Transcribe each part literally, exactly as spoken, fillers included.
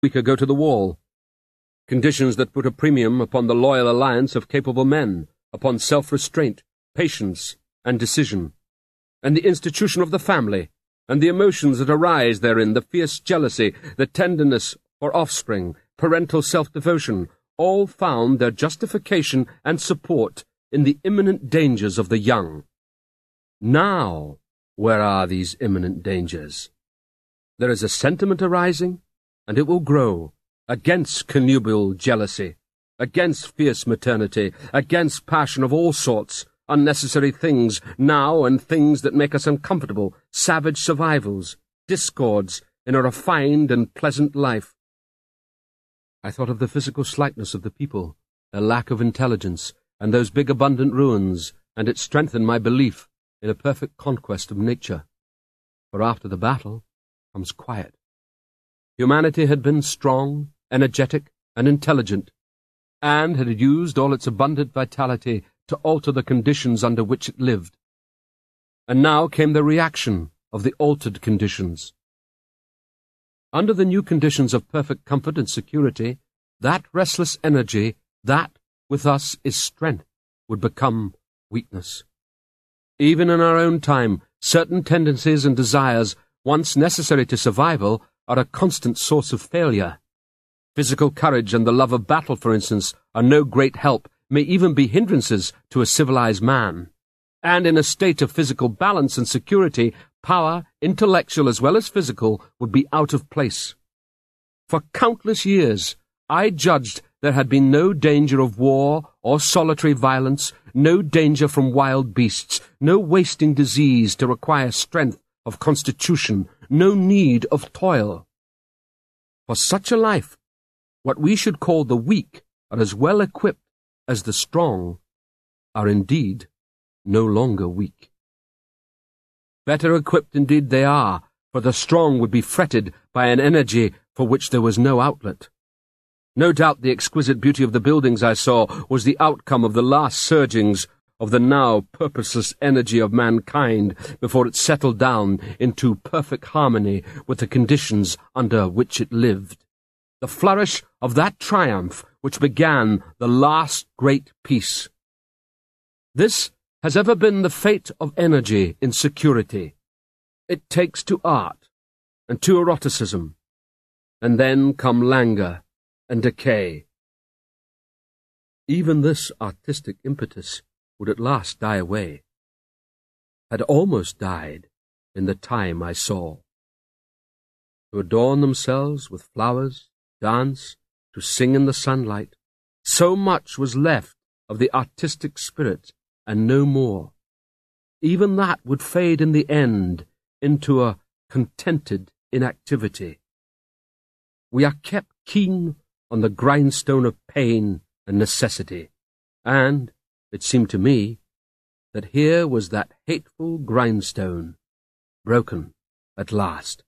weaker go to the wall. Conditions that put a premium upon the loyal alliance of capable men, upon self-restraint, patience, and decision, and the institution of the family, and the emotions that arise therein, the fierce jealousy, the tenderness for offspring, parental self-devotion, all found their justification and support in the imminent dangers of the young. Now, where are these imminent dangers? There is a sentiment arising, and it will grow, against connubial jealousy, against fierce maternity, against passion of all sorts, unnecessary things now and things that make us uncomfortable, savage survivals, discords in a refined and pleasant life. I thought of the physical slightness of the people, their lack of intelligence, and those big abundant ruins, and it strengthened my belief in a perfect conquest of nature. For after the battle comes quiet. Humanity had been strong, energetic, and intelligent, and had used all its abundant vitality to alter the conditions under which it lived. And now came the reaction of the altered conditions. Under the new conditions of perfect comfort and security, that restless energy, that, with us, is strength, would become weakness. Even in our own time, certain tendencies and desires, once necessary to survival, are a constant source of failure. Physical courage and the love of battle, for instance, are no great help, may even be hindrances to a civilized man. And in a state of physical balance and security, power, intellectual as well as physical, would be out of place. For countless years, I judged there had been no danger of war or solitary violence, no danger from wild beasts, no wasting disease to require strength of constitution, no need of toil. For such a life, what we should call the weak are as well equipped as the strong, are indeed no longer weak. Better equipped indeed they are, for the strong would be fretted by an energy for which there was no outlet. No doubt the exquisite beauty of the buildings I saw was the outcome of the last surgings of the now purposeless energy of mankind before it settled down into perfect harmony with the conditions under which it lived. The flourish of that triumph which began the last great peace. This has ever been the fate of energy in security. It takes to art and to eroticism, and then come languor and decay. Even this artistic impetus would at last die away, had almost died in the time I saw. To adorn themselves with flowers, dance, to sing in the sunlight, so much was left of the artistic spirit, and no more. Even that would fade in the end into a contented inactivity. We are kept keen on the grindstone of pain and necessity, and it seemed to me that here was that hateful grindstone, broken at last.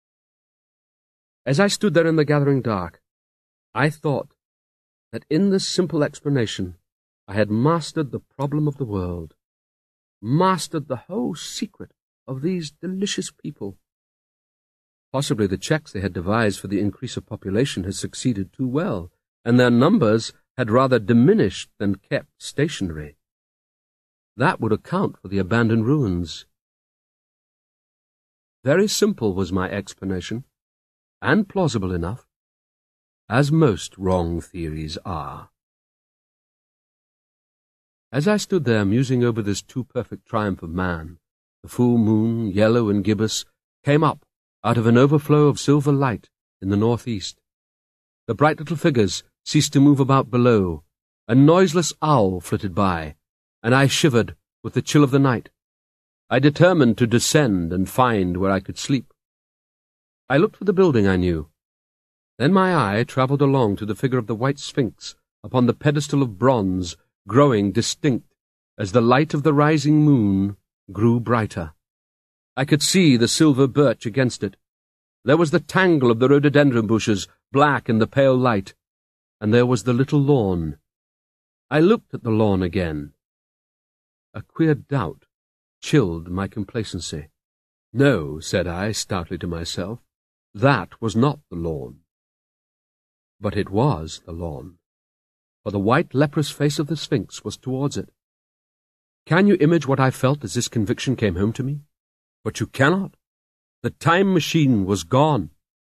As I stood there in the gathering dark, I thought that in this simple explanation I had mastered the problem of the world, mastered the whole secret of these delicious people. Possibly the checks they had devised for the increase of population had succeeded too well, and their numbers had rather diminished than kept stationary. That would account for the abandoned ruins. Very simple was my explanation, and plausible enough, as most wrong theories are. As I stood there musing over this too-perfect triumph of man, the full moon, yellow and gibbous, came up out of an overflow of silver light in the northeast. The bright little figures ceased to move about below. A noiseless owl flitted by, and I shivered with the chill of the night. I determined to descend and find where I could sleep. I looked for the building I knew. Then my eye travelled along to the figure of the white sphinx upon the pedestal of bronze, growing distinct as the light of the rising moon grew brighter. I could see the silver birch against it. There was the tangle of the rhododendron bushes, black in the pale light, and there was the little lawn. I looked at the lawn again. A queer doubt chilled my complacency. No, said I stoutly to myself, that was not the lawn. But it was the lawn, for the white leprous face of the Sphinx was towards it. Can you image what I felt as this conviction came home to me? But you cannot. The time machine was gone.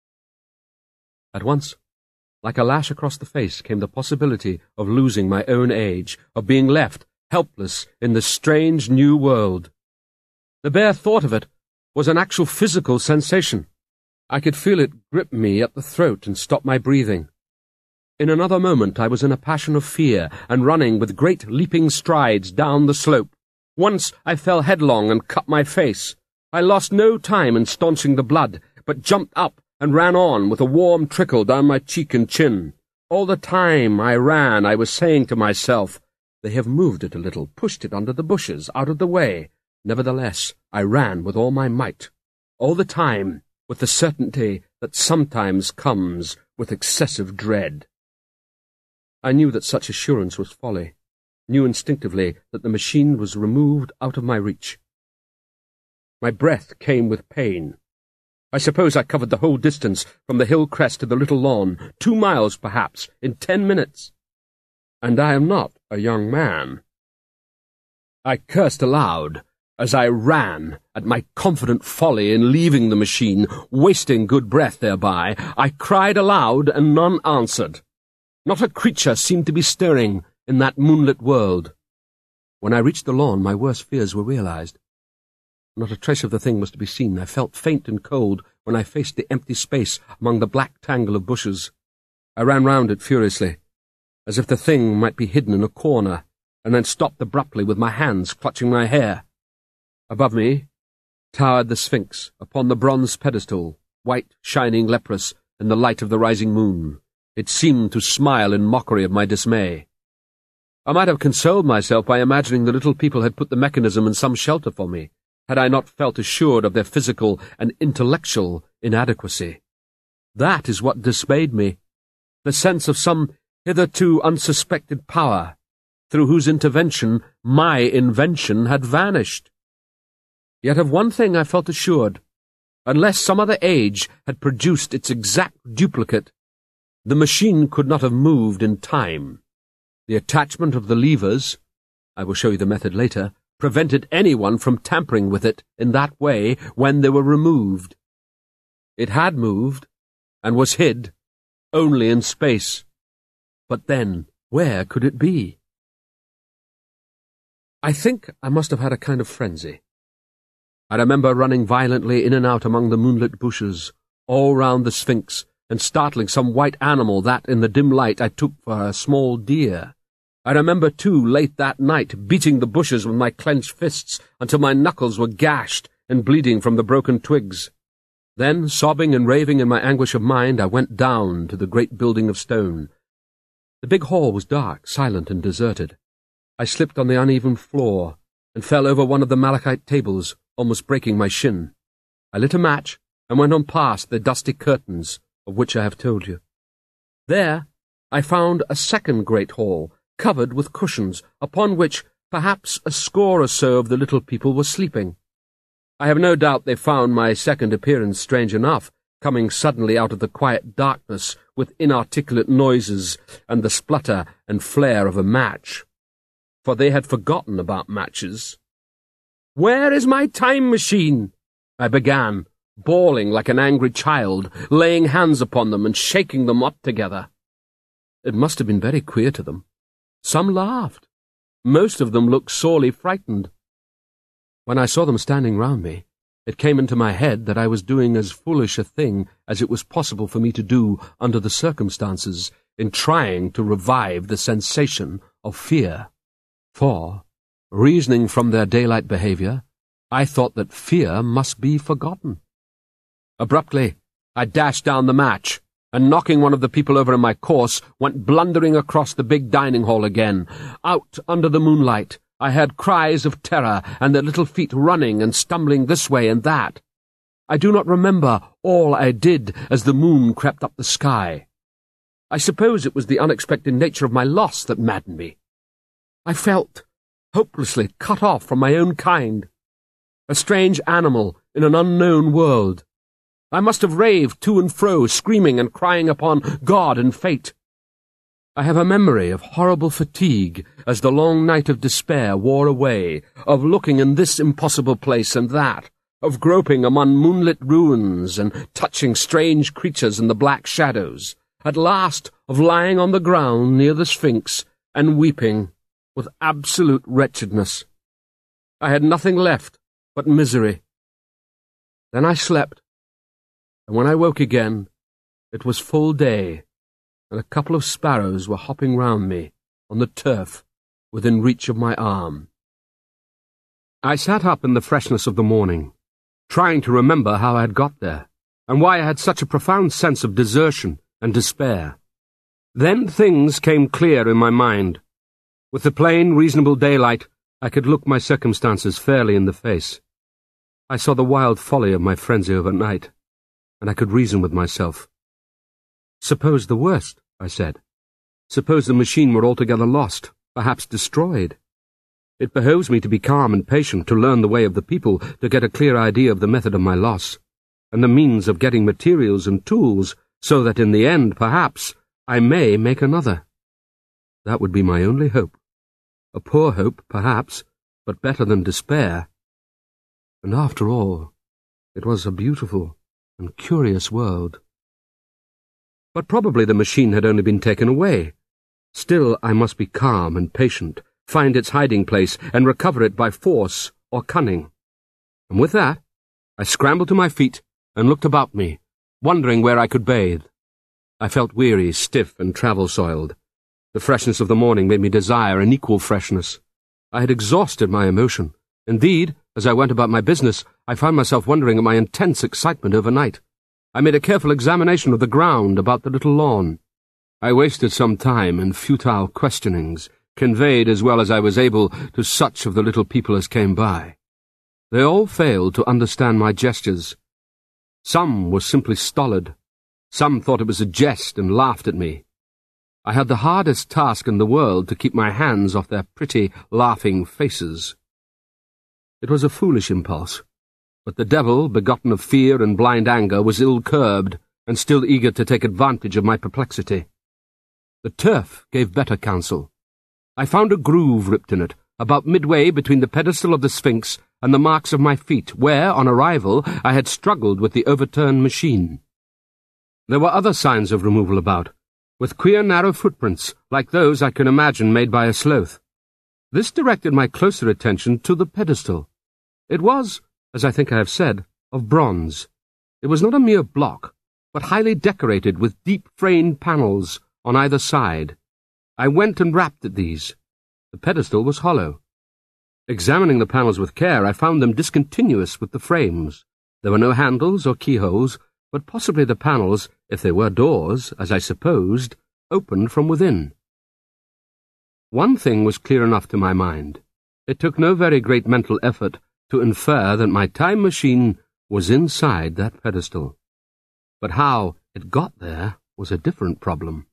At once, like a lash across the face, came the possibility of losing my own age, of being left helpless in the strange new world. The bare thought of it was an actual physical sensation. I could feel it grip me at the throat and stop my breathing. In another moment I was in a passion of fear and running with great leaping strides down the slope. Once I fell headlong and cut my face. I lost no time in staunching the blood, but jumped up and ran on with a warm trickle down my cheek and chin. All the time I ran I was saying to myself, "They have moved it a little, pushed it under the bushes, out of the way." Nevertheless, I ran with all my might, all the time with the certainty that sometimes comes with excessive dread. I knew that such assurance was folly, knew instinctively that the machine was removed out of my reach. My breath came with pain. I suppose I covered the whole distance from the hill crest to the little lawn, two miles perhaps, in ten minutes. And I am not a young man. I cursed aloud as I ran at my confident folly in leaving the machine, wasting good breath thereby. I cried aloud, and none answered. Not a creature seemed to be stirring in that moonlit world. When I reached the lawn, my worst fears were realized. Not a trace of the thing was to be seen. I felt faint and cold when I faced the empty space among the black tangle of bushes. I ran round it furiously, as if the thing might be hidden in a corner, and then stopped abruptly with my hands clutching my hair. Above me towered the Sphinx upon the bronze pedestal, white, shining, leprous, in the light of the rising moon. It seemed to smile in mockery of my dismay. I might have consoled myself by imagining the little people had put the mechanism in some shelter for me, had I not felt assured of their physical and intellectual inadequacy. That is what dismayed me, the sense of some hitherto unsuspected power, through whose intervention my invention had vanished. Yet of one thing I felt assured. Unless some other age had produced its exact duplicate, the machine could not have moved in time. The attachment of the levers, I will show you the method later, prevented anyone from tampering with it in that way when they were removed. It had moved, and was hid, only in space. But then, where could it be? I think I must have had a kind of frenzy. I remember running violently in and out among the moonlit bushes, all round the Sphinx, and startling some white animal that, in the dim light, I took for a small deer. I remember, too, late that night, beating the bushes with my clenched fists until my knuckles were gashed and bleeding from the broken twigs. Then, sobbing and raving in my anguish of mind, I went down to the great building of stone. The big hall was dark, silent, and deserted. I slipped on the uneven floor and fell over one of the malachite tables, almost breaking my shin. I lit a match and went on past the dusty curtains of which I have told you. There I found a second great hall, covered with cushions, upon which perhaps a score or so of the little people were sleeping. I have no doubt they found my second appearance strange enough, coming suddenly out of the quiet darkness with inarticulate noises and the splutter and flare of a match. For they had forgotten about matches. "Where is my time machine?" I began, bawling like an angry child, laying hands upon them and shaking them up together. It must have been very queer to them. Some laughed. Most of them looked sorely frightened. When I saw them standing round me, it came into my head that I was doing as foolish a thing as it was possible for me to do under the circumstances in trying to revive the sensation of fear. For, reasoning from their daylight behaviour, I thought that fear must be forgotten. Abruptly, I dashed down the match, and knocking one of the people over in my course, went blundering across the big dining hall again. Out under the moonlight, I heard cries of terror and their little feet running and stumbling this way and that. I do not remember all I did as the moon crept up the sky. I suppose it was the unexpected nature of my loss that maddened me. I felt hopelessly cut off from my own kind, a strange animal in an unknown world. I must have raved to and fro, screaming and crying upon God and fate. I have a memory of horrible fatigue as the long night of despair wore away, of looking in this impossible place and that, of groping among moonlit ruins and touching strange creatures in the black shadows, at last of lying on the ground near the Sphinx and weeping with absolute wretchedness. I had nothing left but misery. Then I slept, and when I woke again, it was full day, and a couple of sparrows were hopping round me on the turf within reach of my arm. I sat up in the freshness of the morning, trying to remember how I had got there, and why I had such a profound sense of desertion and despair. Then things came clear in my mind. With the plain, reasonable daylight, I could look my circumstances fairly in the face. I saw the wild folly of my frenzy overnight, and I could reason with myself. Suppose the worst, I said. Suppose the machine were altogether lost, perhaps destroyed. It behoves me to be calm and patient, to learn the way of the people, to get a clear idea of the method of my loss, and the means of getting materials and tools, so that in the end, perhaps, I may make another. That would be my only hope. A poor hope, perhaps, but better than despair. And after all, it was a beautiful and curious world. But probably the machine had only been taken away. Still, I must be calm and patient, find its hiding place, and recover it by force or cunning. And with that, I scrambled to my feet and looked about me, wondering where I could bathe. I felt weary, stiff, and travel-soiled. The freshness of the morning made me desire an equal freshness. I had exhausted my emotion. Indeed, as I went about my business, I found myself wondering at my intense excitement overnight. I made a careful examination of the ground about the little lawn. I wasted some time in futile questionings, conveyed as well as I was able to such of the little people as came by. They all failed to understand my gestures. Some were simply stolid. Some thought it was a jest and laughed at me. I had the hardest task in the world to keep my hands off their pretty, laughing faces. It was a foolish impulse, but the devil, begotten of fear and blind anger, was ill-curbed and still eager to take advantage of my perplexity. The turf gave better counsel. I found a groove ripped in it, about midway between the pedestal of the Sphinx and the marks of my feet, where, on arrival, I had struggled with the overturned machine. There were other signs of removal about, with queer narrow footprints, like those I can imagine made by a sloth. This directed my closer attention to the pedestal. It was, as I think I have said, of bronze. It was not a mere block, but highly decorated with deep-framed panels on either side. I went and rapped at these. The pedestal was hollow. Examining the panels with care, I found them discontinuous with the frames. There were no handles or keyholes, but possibly the panels, if they were doors, as I supposed, opened from within. One thing was clear enough to my mind. It took no very great mental effort to infer that my time machine was inside that pedestal. But how it got there was a different problem.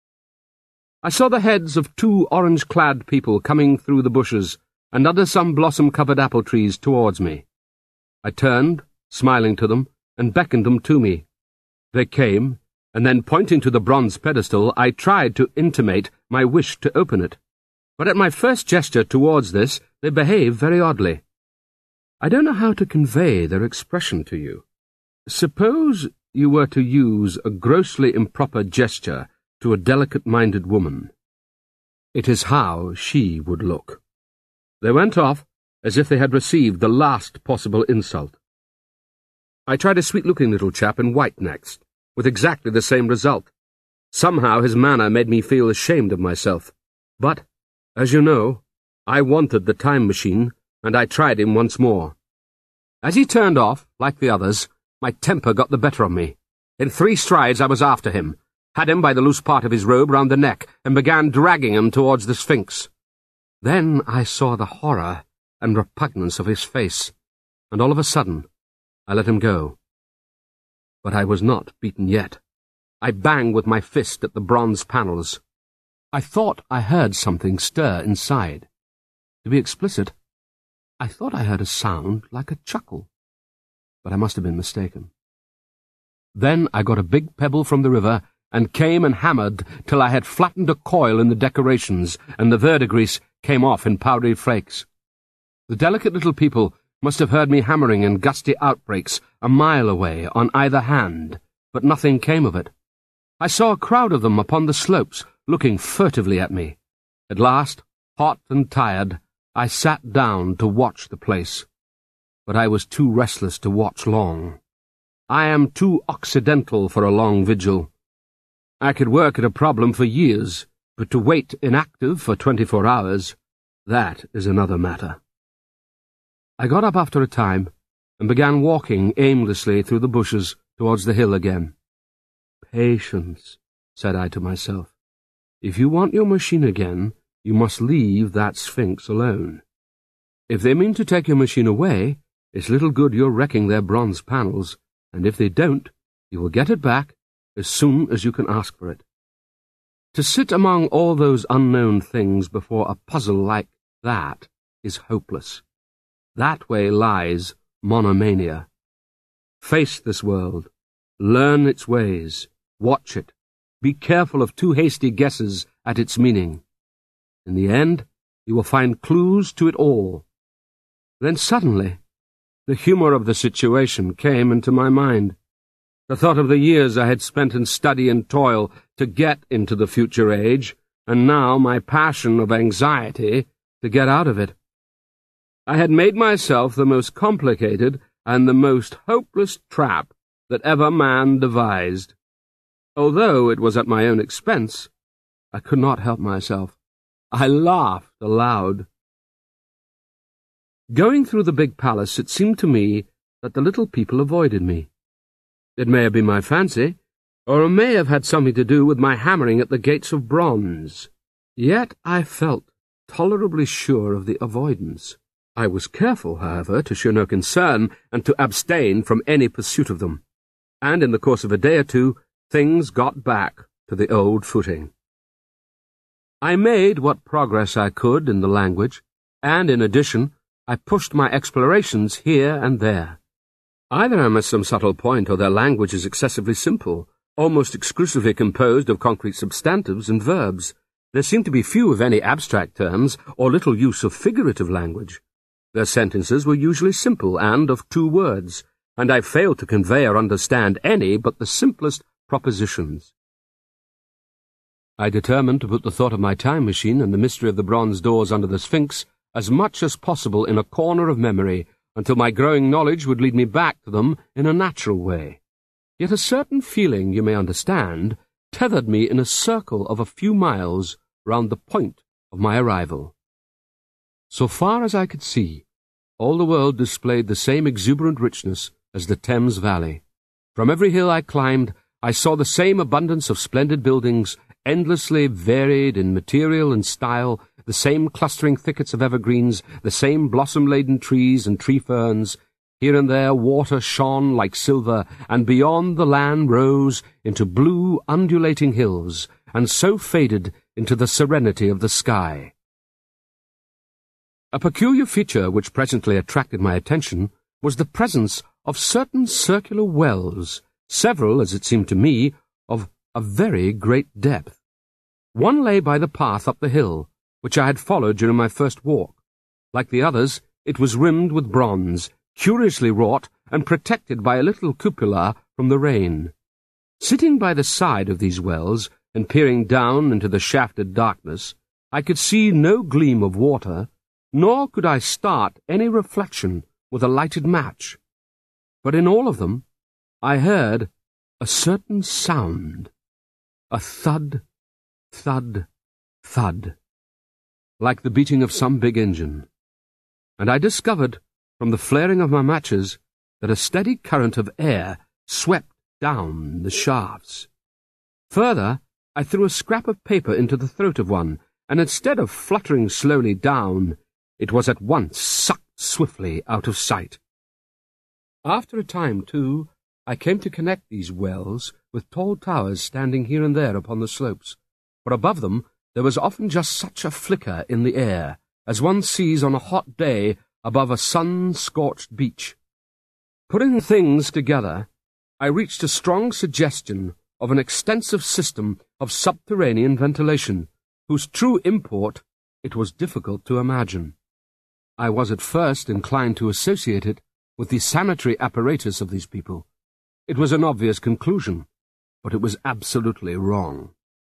I saw the heads of two orange-clad people coming through the bushes and under some blossom-covered apple trees towards me. I turned, smiling to them, and beckoned them to me. They came, and then pointing to the bronze pedestal, I tried to intimate my wish to open it. But at my first gesture towards this, they behaved very oddly. I don't know how to convey their expression to you. Suppose you were to use a grossly improper gesture to a delicate-minded woman. It is how she would look. They went off as if they had received the last possible insult. I tried a sweet-looking little chap in white next, with exactly the same result. Somehow his manner made me feel ashamed of myself. But, as you know, I wanted the time machine, and I tried him once more. As he turned off, like the others, my temper got the better of me. In three strides I was after him, had him by the loose part of his robe round the neck, and began dragging him towards the Sphinx. Then I saw the horror and repugnance of his face, and all of a sudden I let him go. But I was not beaten yet. I banged with my fist at the bronze panels. I thought I heard something stir inside. To be explicit, I thought I heard a sound like a chuckle, but I must have been mistaken. Then I got a big pebble from the river and came and hammered till I had flattened a coil in the decorations, and the verdigris came off in powdery flakes. The delicate little people must have heard me hammering in gusty outbreaks a mile away on either hand, but nothing came of it. I saw a crowd of them upon the slopes, looking furtively at me. At last, hot and tired, I sat down to watch the place. But I was too restless to watch long. I am too occidental for a long vigil. I could work at a problem for years, but to wait inactive for twenty-four hours, that is another matter. I got up after a time and began walking aimlessly through the bushes towards the hill again. Patience, said I to myself. If you want your machine again, you must leave that Sphinx alone. If they mean to take your machine away, it's little good your wrecking their bronze panels, and if they don't, you will get it back as soon as you can ask for it. To sit among all those unknown things before a puzzle like that is hopeless. That way lies monomania. Face this world, learn its ways, watch it, be careful of too hasty guesses at its meaning. In the end, you will find clues to it all. Then suddenly, the humour of the situation came into my mind. The thought of the years I had spent in study and toil to get into the future age, and now my passion of anxiety to get out of it. I had made myself the most complicated and the most hopeless trap that ever man devised. Although it was at my own expense, I could not help myself. I laughed aloud. Going through the big palace, it seemed to me that the little people avoided me. It may have been my fancy, or it may have had something to do with my hammering at the gates of bronze. Yet I felt tolerably sure of the avoidance. I was careful, however, to show no concern and to abstain from any pursuit of them. And in the course of a day or two, things got back to the old footing. I made what progress I could in the language, and in addition, I pushed my explorations here and there. Either I'm at some subtle point, or their language is excessively simple, almost exclusively composed of concrete substantives and verbs. There seemed to be few of any abstract terms, or little use of figurative language. Their sentences were usually simple and of two words, and I failed to convey or understand any but the simplest propositions. I determined to put the thought of my time machine and the mystery of the bronze doors under the Sphinx as much as possible in a corner of memory, until my growing knowledge would lead me back to them in a natural way. Yet a certain feeling, you may understand, tethered me in a circle of a few miles round the point of my arrival. So far as I could see, all the world displayed the same exuberant richness as the Thames Valley. From every hill I climbed, I saw the same abundance of splendid buildings, endlessly varied in material and style, the same clustering thickets of evergreens, the same blossom-laden trees and tree-ferns. Here and there water shone like silver, and beyond the land rose into blue, undulating hills, and so faded into the serenity of the sky. A peculiar feature which presently attracted my attention was the presence of certain circular wells, several, as it seemed to me, of a very great depth. One lay by the path up the hill, which I had followed during my first walk. Like the others, it was rimmed with bronze, curiously wrought and protected by a little cupola from the rain. Sitting by the side of these wells and peering down into the shafted darkness, I could see no gleam of water, nor could I start any reflection with a lighted match. But in all of them I heard a certain sound, a thud, thud, thud, like the beating of some big engine, and I discovered, from the flaring of my matches, that a steady current of air swept down the shafts. Further, I threw a scrap of paper into the throat of one, and instead of fluttering slowly down, it was at once sucked swiftly out of sight. After a time, too, I came to connect these wells with tall towers standing here and there upon the slopes, for above them there was often just such a flicker in the air as one sees on a hot day above a sun-scorched beach. Putting things together, I reached a strong suggestion of an extensive system of subterranean ventilation, whose true import it was difficult to imagine. I was at first inclined to associate it with the sanitary apparatus of these people. It was an obvious conclusion, but it was absolutely wrong.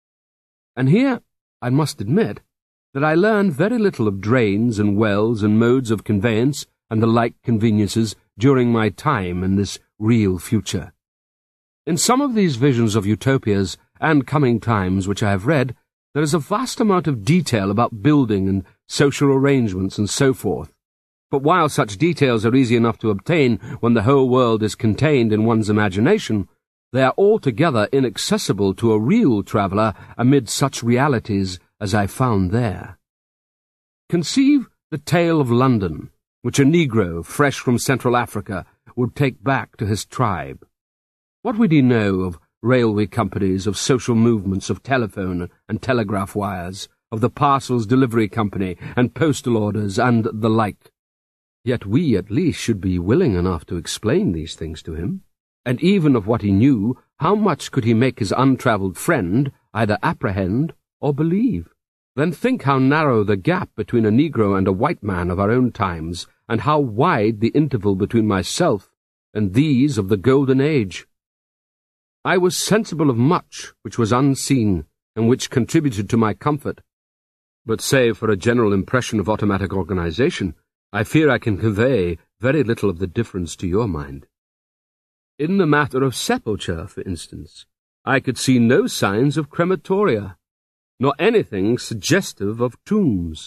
And here I must admit that I learned very little of drains and wells and modes of conveyance and the like conveniences during my time in this real future. In some of these visions of utopias and coming times which I have read, there is a vast amount of detail about building and social arrangements and so forth. But while such details are easy enough to obtain when the whole world is contained in one's imagination, they are altogether inaccessible to a real traveller amid such realities as I found there. Conceive the tale of London, which a Negro, fresh from Central Africa, would take back to his tribe. What would he know of railway companies, of social movements, of telephone and telegraph wires, of the parcels delivery company and postal orders and the like? Yet we at least should be willing enough to explain these things to him. And even of what he knew, how much could he make his untravelled friend either apprehend or believe? Then think how narrow the gap between a Negro and a white man of our own times, and how wide the interval between myself and these of the Golden Age. I was sensible of much which was unseen, and which contributed to my comfort. But save for a general impression of automatic organization, I fear I can convey very little of the difference to your mind. In the matter of sepulture, for instance, I could see no signs of crematoria, nor anything suggestive of tombs.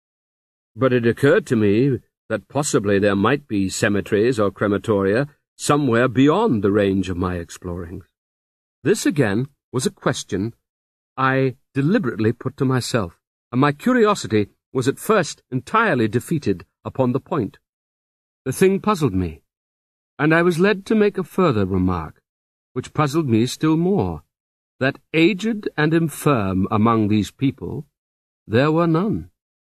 But it occurred to me that possibly there might be cemeteries or crematoria somewhere beyond the range of my explorings. This again was a question I deliberately put to myself, and my curiosity was at first entirely defeated upon the point. The thing puzzled me, and I was led to make a further remark, which puzzled me still more, that aged and infirm among these people there were none.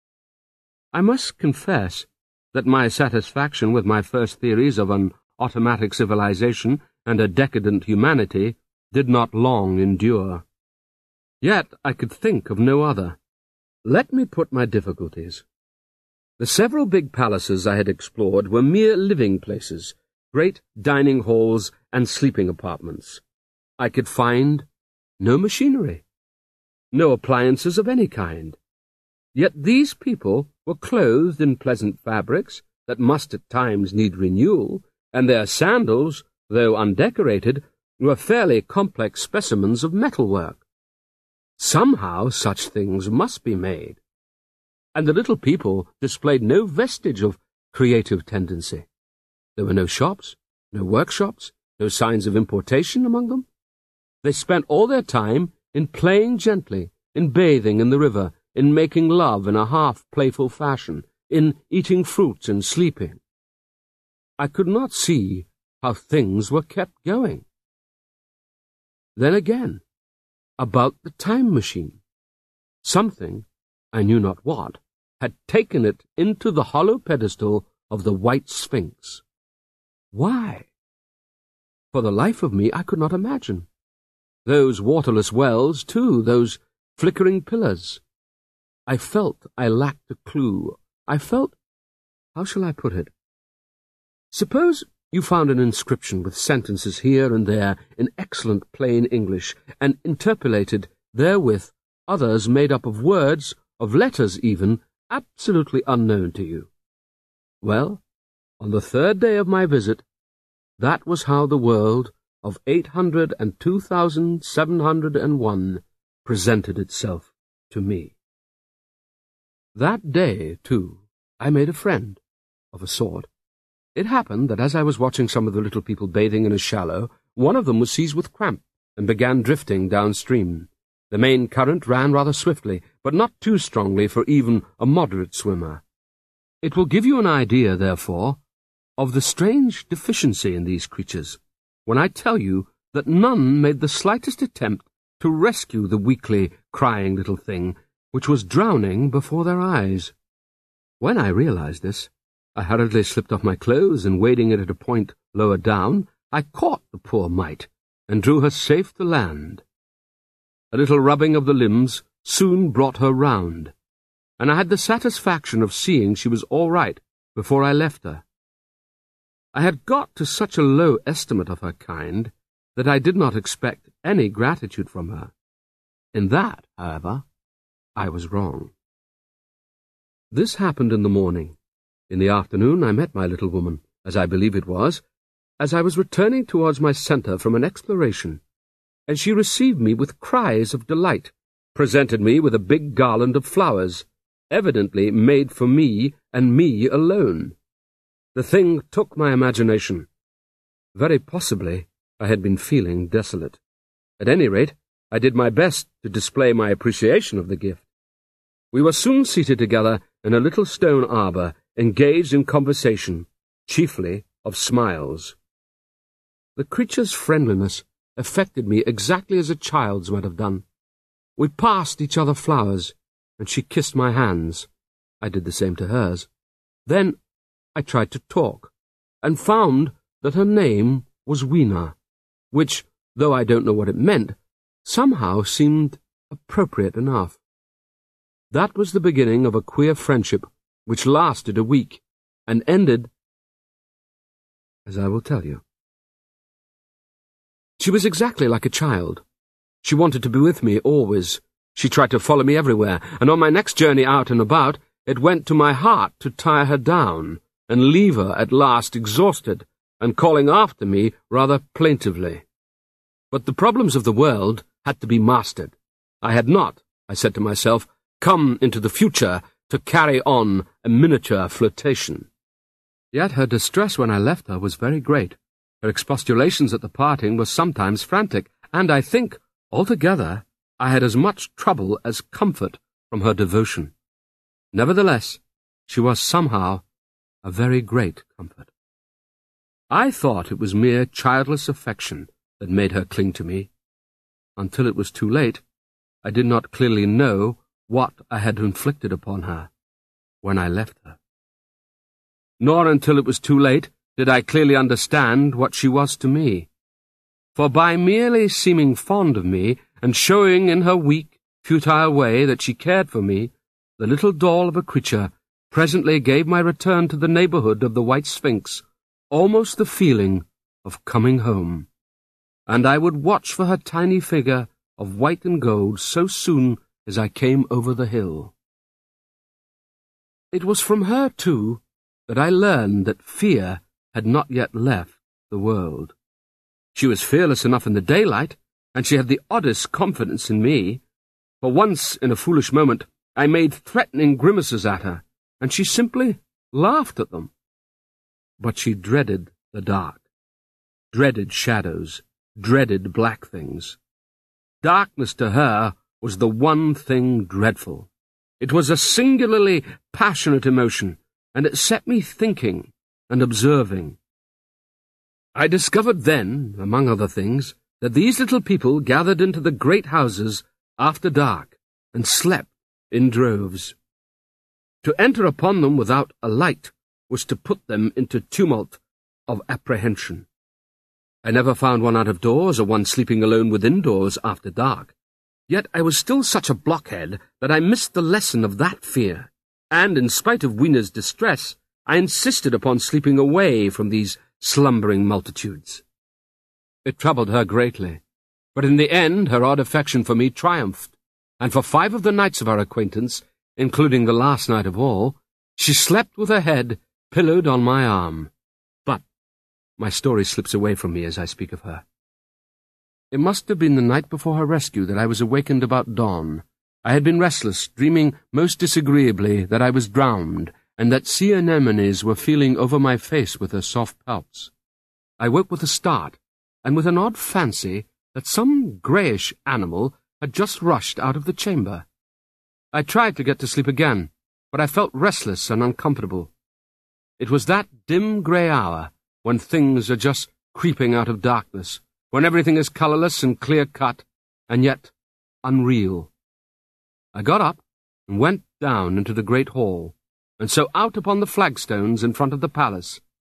I must confess that my satisfaction with my first theories of an automatic civilization and a decadent humanity did not long endure. Yet I could think of no other. Let me put my difficulties. The several big palaces I had explored were mere living places, great dining halls and sleeping apartments. I could find no machinery, no appliances of any kind. Yet these people were clothed in pleasant fabrics that must at times need renewal, and their sandals, though undecorated, were fairly complex specimens of metalwork. Somehow such things must be made, and the little people displayed no vestige of creative tendency. There were no shops, no workshops, no signs of importation among them. They spent all their time in playing gently, in bathing in the river, in making love in a half-playful fashion, in eating fruits and sleeping. I could not see how things were kept going. Then again, about the time machine. Something, I knew not what, had taken it into the hollow pedestal of the White Sphinx. Why? For the life of me I could not imagine. Those waterless wells, too, those flickering pillars. I felt I lacked a clue. I felt... how shall I put it? Suppose you found an inscription with sentences here and there in excellent plain English, and interpolated therewith others made up of words, of letters even, absolutely unknown to you. Well, on the third day of my visit, that was how the world of eight hundred and two thousand seven hundred and one presented itself to me. That day, too, I made a friend, of a sort. It happened that as I was watching some of the little people bathing in a shallow, one of them was seized with cramp and began drifting downstream. The main current ran rather swiftly, but not too strongly for even a moderate swimmer. It will give you an idea, therefore, of the strange deficiency in these creatures, when I tell you that none made the slightest attempt to rescue the weakly, crying little thing, which was drowning before their eyes. When I realized this, I hurriedly slipped off my clothes, and wading it at a point lower down, I caught the poor mite and drew her safe to land. A little rubbing of the limbs soon brought her round, and I had the satisfaction of seeing she was all right before I left her. I had got to such a low estimate of her kind that I did not expect any gratitude from her. In that, however, I was wrong. This happened in the morning. In the afternoon I met my little woman, as I believe it was, as I was returning towards my centre from an exploration, and she received me with cries of delight, presented me with a big garland of flowers, evidently made for me and me alone. The thing took my imagination. Very possibly I had been feeling desolate. At any rate, I did my best to display my appreciation of the gift. We were soon seated together in a little stone arbour, engaged in conversation, chiefly of smiles. The creature's friendliness affected me exactly as a child's might have done. We passed each other flowers, and she kissed my hands. I did the same to hers. Then I tried to talk, and found that her name was Weena, which, though I don't know what it meant, somehow seemed appropriate enough. That was the beginning of a queer friendship which lasted a week, and ended as I will tell you. She was exactly like a child. She wanted to be with me always. She tried to follow me everywhere, and on my next journey out and about, it went to my heart to tire her down, and leave her at last exhausted, and calling after me rather plaintively. But the problems of the world had to be mastered. I had not, I said to myself, come into the future to carry on a miniature flirtation. Yet her distress when I left her was very great. Her expostulations at the parting were sometimes frantic, and I think, altogether, I had as much trouble as comfort from her devotion. Nevertheless, she was somehow a very great comfort. I thought it was mere childless affection that made her cling to me. Until it was too late, I did not clearly know what I had inflicted upon her when I left her. Nor until it was too late did I clearly understand what she was to me. For by merely seeming fond of me, and showing in her weak, futile way that she cared for me, the little doll of a creature presently gave my return to the neighbourhood of the White Sphinx almost the feeling of coming home, and I would watch for her tiny figure of white and gold so soon as I came over the hill. It was from her, too, that I learned that fear had not yet left the world. She was fearless enough in the daylight, and she had the oddest confidence in me. For once, in a foolish moment, I made threatening grimaces at her, and she simply laughed at them. But she dreaded the dark, dreaded shadows, dreaded black things. Darkness to her was the one thing dreadful. It was a singularly passionate emotion, and it set me thinking and observing. I discovered then, among other things, that these little people gathered into the great houses after dark and slept in droves. To enter upon them without a light was to put them into tumult of apprehension. I never found one out of doors or one sleeping alone within doors after dark. Yet I was still such a blockhead that I missed the lesson of that fear, and in spite of Weena's distress, I insisted upon sleeping away from these slumbering multitudes. It troubled her greatly, but in the end her odd affection for me triumphed, and for five of the nights of our acquaintance, including the last night of all, she slept with her head pillowed on my arm. But my story slips away from me as I speak of her. It must have been the night before her rescue that I was awakened about dawn. I had been restless, dreaming most disagreeably that I was drowned, and that sea anemones were feeling over my face with their soft palps. I woke with a start, and with an odd fancy that some greyish animal had just rushed out of the chamber. I tried to get to sleep again, but I felt restless and uncomfortable. It was that dim grey hour when things are just creeping out of darkness, when everything is colourless and clear-cut, and yet unreal. I got up and went down into the great hall, and so out upon the flagstones in front of the palace.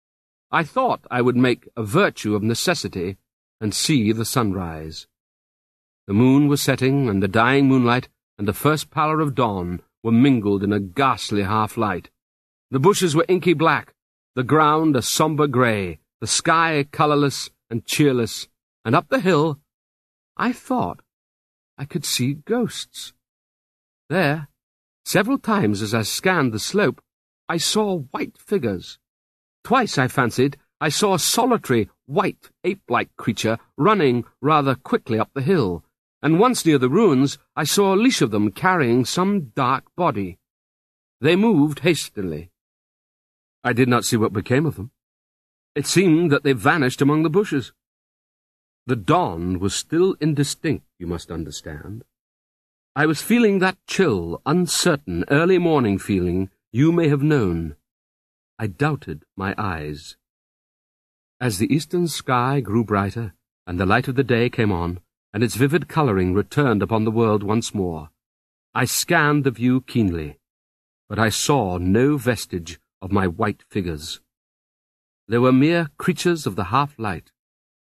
I thought I would make a virtue of necessity and see the sunrise. The moon was setting, and the dying moonlight and the first pallor of dawn were mingled in a ghastly half-light. The bushes were inky black, the ground a sombre grey, the sky colourless and cheerless, and up the hill I thought I could see ghosts. There, several times as I scanned the slope, I saw white figures. Twice, I fancied, I saw a solitary, white, ape-like creature running rather quickly up the hill, and once near the ruins I saw a leash of them carrying some dark body. They moved hastily. I did not see what became of them. It seemed that they vanished among the bushes. The dawn was still indistinct, you must understand. I was feeling that chill, uncertain, early morning feeling you may have known. I doubted my eyes. As the eastern sky grew brighter, and the light of the day came on, and its vivid colouring returned upon the world once more, I scanned the view keenly, but I saw no vestige of my white figures. They were mere creatures of the half-light.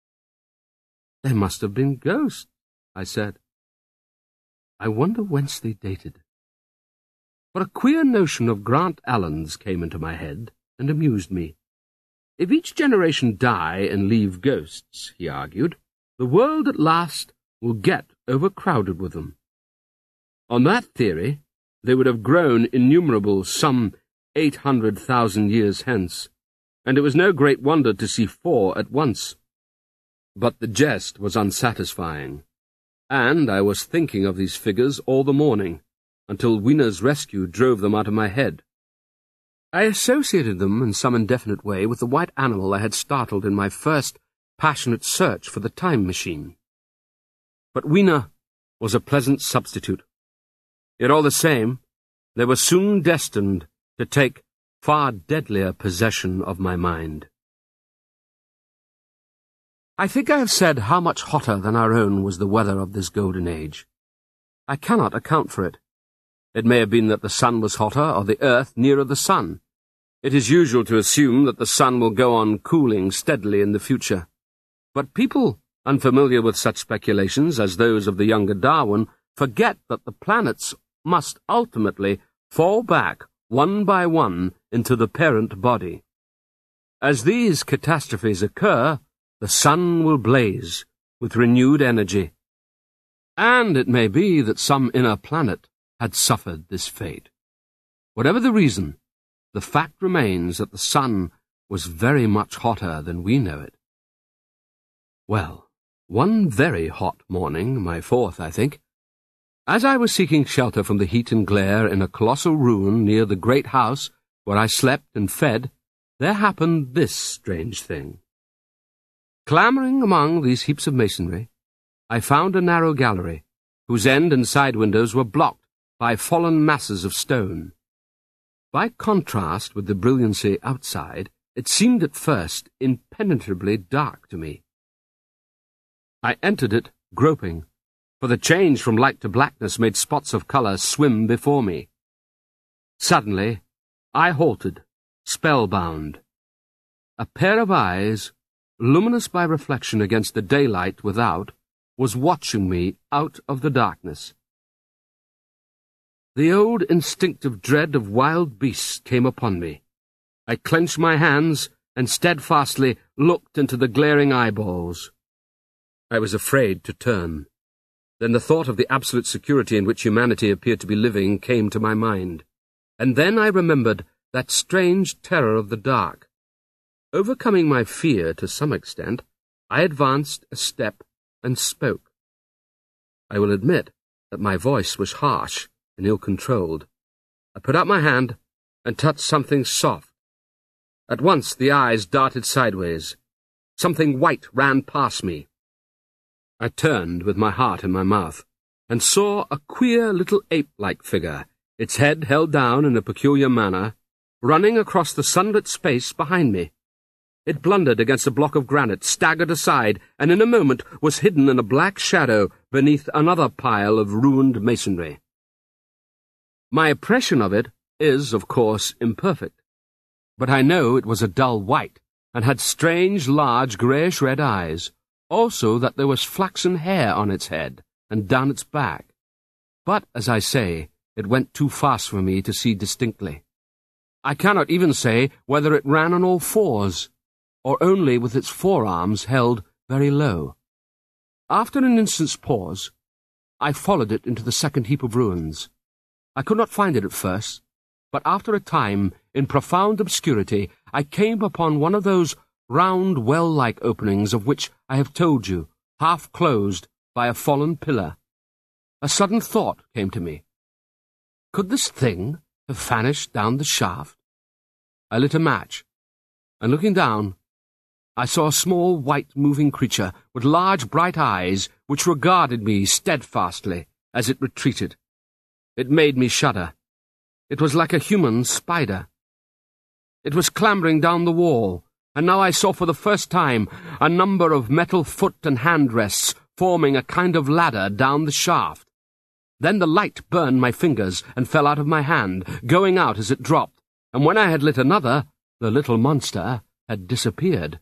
They must have been ghosts, I said. I wonder whence they dated. For a queer notion of Grant Allen's came into my head and amused me. If each generation die and leave ghosts, he argued, the world at last will get overcrowded with them. On that theory, they would have grown innumerable some eight hundred thousand years hence, and it was no great wonder to see four at once. But the jest was unsatisfying, and I was thinking of these figures all the morning, until Wiener's rescue drove them out of my head. I associated them in some indefinite way with the white animal I had startled in my first passionate search for the time machine. But Wiener was a pleasant substitute. Yet all the same, they were soon destined to take far deadlier possession of my mind. I think I have said how much hotter than our own was the weather of this golden age. I cannot account for it. It may have been that the sun was hotter, or the earth nearer the sun. It is usual to assume that the sun will go on cooling steadily in the future. But people, unfamiliar with such speculations as those of the younger Darwin, forget that the planets must ultimately fall back one by one into the parent body. As these catastrophes occur, the sun will blaze with renewed energy. And it may be that some inner planet had suffered this fate. Whatever the reason, the fact remains that the sun was very much hotter than we know it. Well, one very hot morning, my fourth, I think, as I was seeking shelter from the heat and glare in a colossal ruin near the great house where I slept and fed, there happened this strange thing. Clambering among these heaps of masonry, I found a narrow gallery, whose end and side windows were blocked by fallen masses of stone. By contrast with the brilliancy outside, it seemed at first impenetrably dark to me. I entered it, groping, for the change from light to blackness made spots of colour swim before me. Suddenly, I halted, spellbound. A pair of eyes, luminous by reflection against the daylight without, was watching me out of the darkness. The old instinctive dread of wild beasts came upon me. I clenched my hands and steadfastly looked into the glaring eyeballs. I was afraid to turn. Then the thought of the absolute security in which humanity appeared to be living came to my mind, and then I remembered that strange terror of the dark. Overcoming my fear to some extent, I advanced a step and spoke. I will admit that my voice was harsh and ill-controlled. I put out my hand and touched something soft. At once the eyes darted sideways. Something white ran past me. I turned with my heart in my mouth, and saw a queer little ape-like figure, its head held down in a peculiar manner, running across the sunlit space behind me. It blundered against a block of granite, staggered aside, and in a moment was hidden in a black shadow beneath another pile of ruined masonry. My impression of it is, of course, imperfect, but I know it was a dull white, and had strange, large, greyish-red eyes, also that there was flaxen hair on its head and down its back. But, as I say, it went too fast for me to see distinctly. I cannot even say whether it ran on all fours, or only with its forearms held very low. After an instant's pause, I followed it into the second heap of ruins. I could not find it at first, but after a time, in profound obscurity, I came upon one of those round well-like openings of which I have told you, half closed by a fallen pillar. A sudden thought came to me. Could this thing have vanished down the shaft? I lit a match, and looking down, I saw a small white moving creature with large bright eyes which regarded me steadfastly as it retreated. It made me shudder. It was like a human spider. It was clambering down the wall, and now I saw for the first time a number of metal foot and hand rests forming a kind of ladder down the shaft. Then the light burned my fingers and fell out of my hand, going out as it dropped, and when I had lit another, the little monster had disappeared.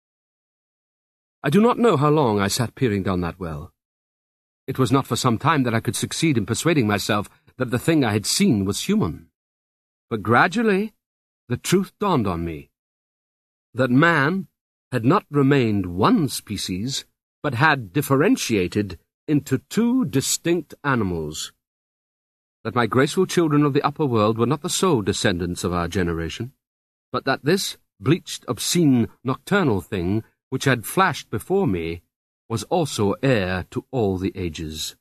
I do not know how long I sat peering down that well. It was not for some time that I could succeed in persuading myself that the thing I had seen was human. But gradually the truth dawned on me, that man had not remained one species, but had differentiated into two distinct animals, that my graceful children of the upper world were not the sole descendants of our generation, but that this bleached, obscene, nocturnal thing which had flashed before me was also heir to all the ages.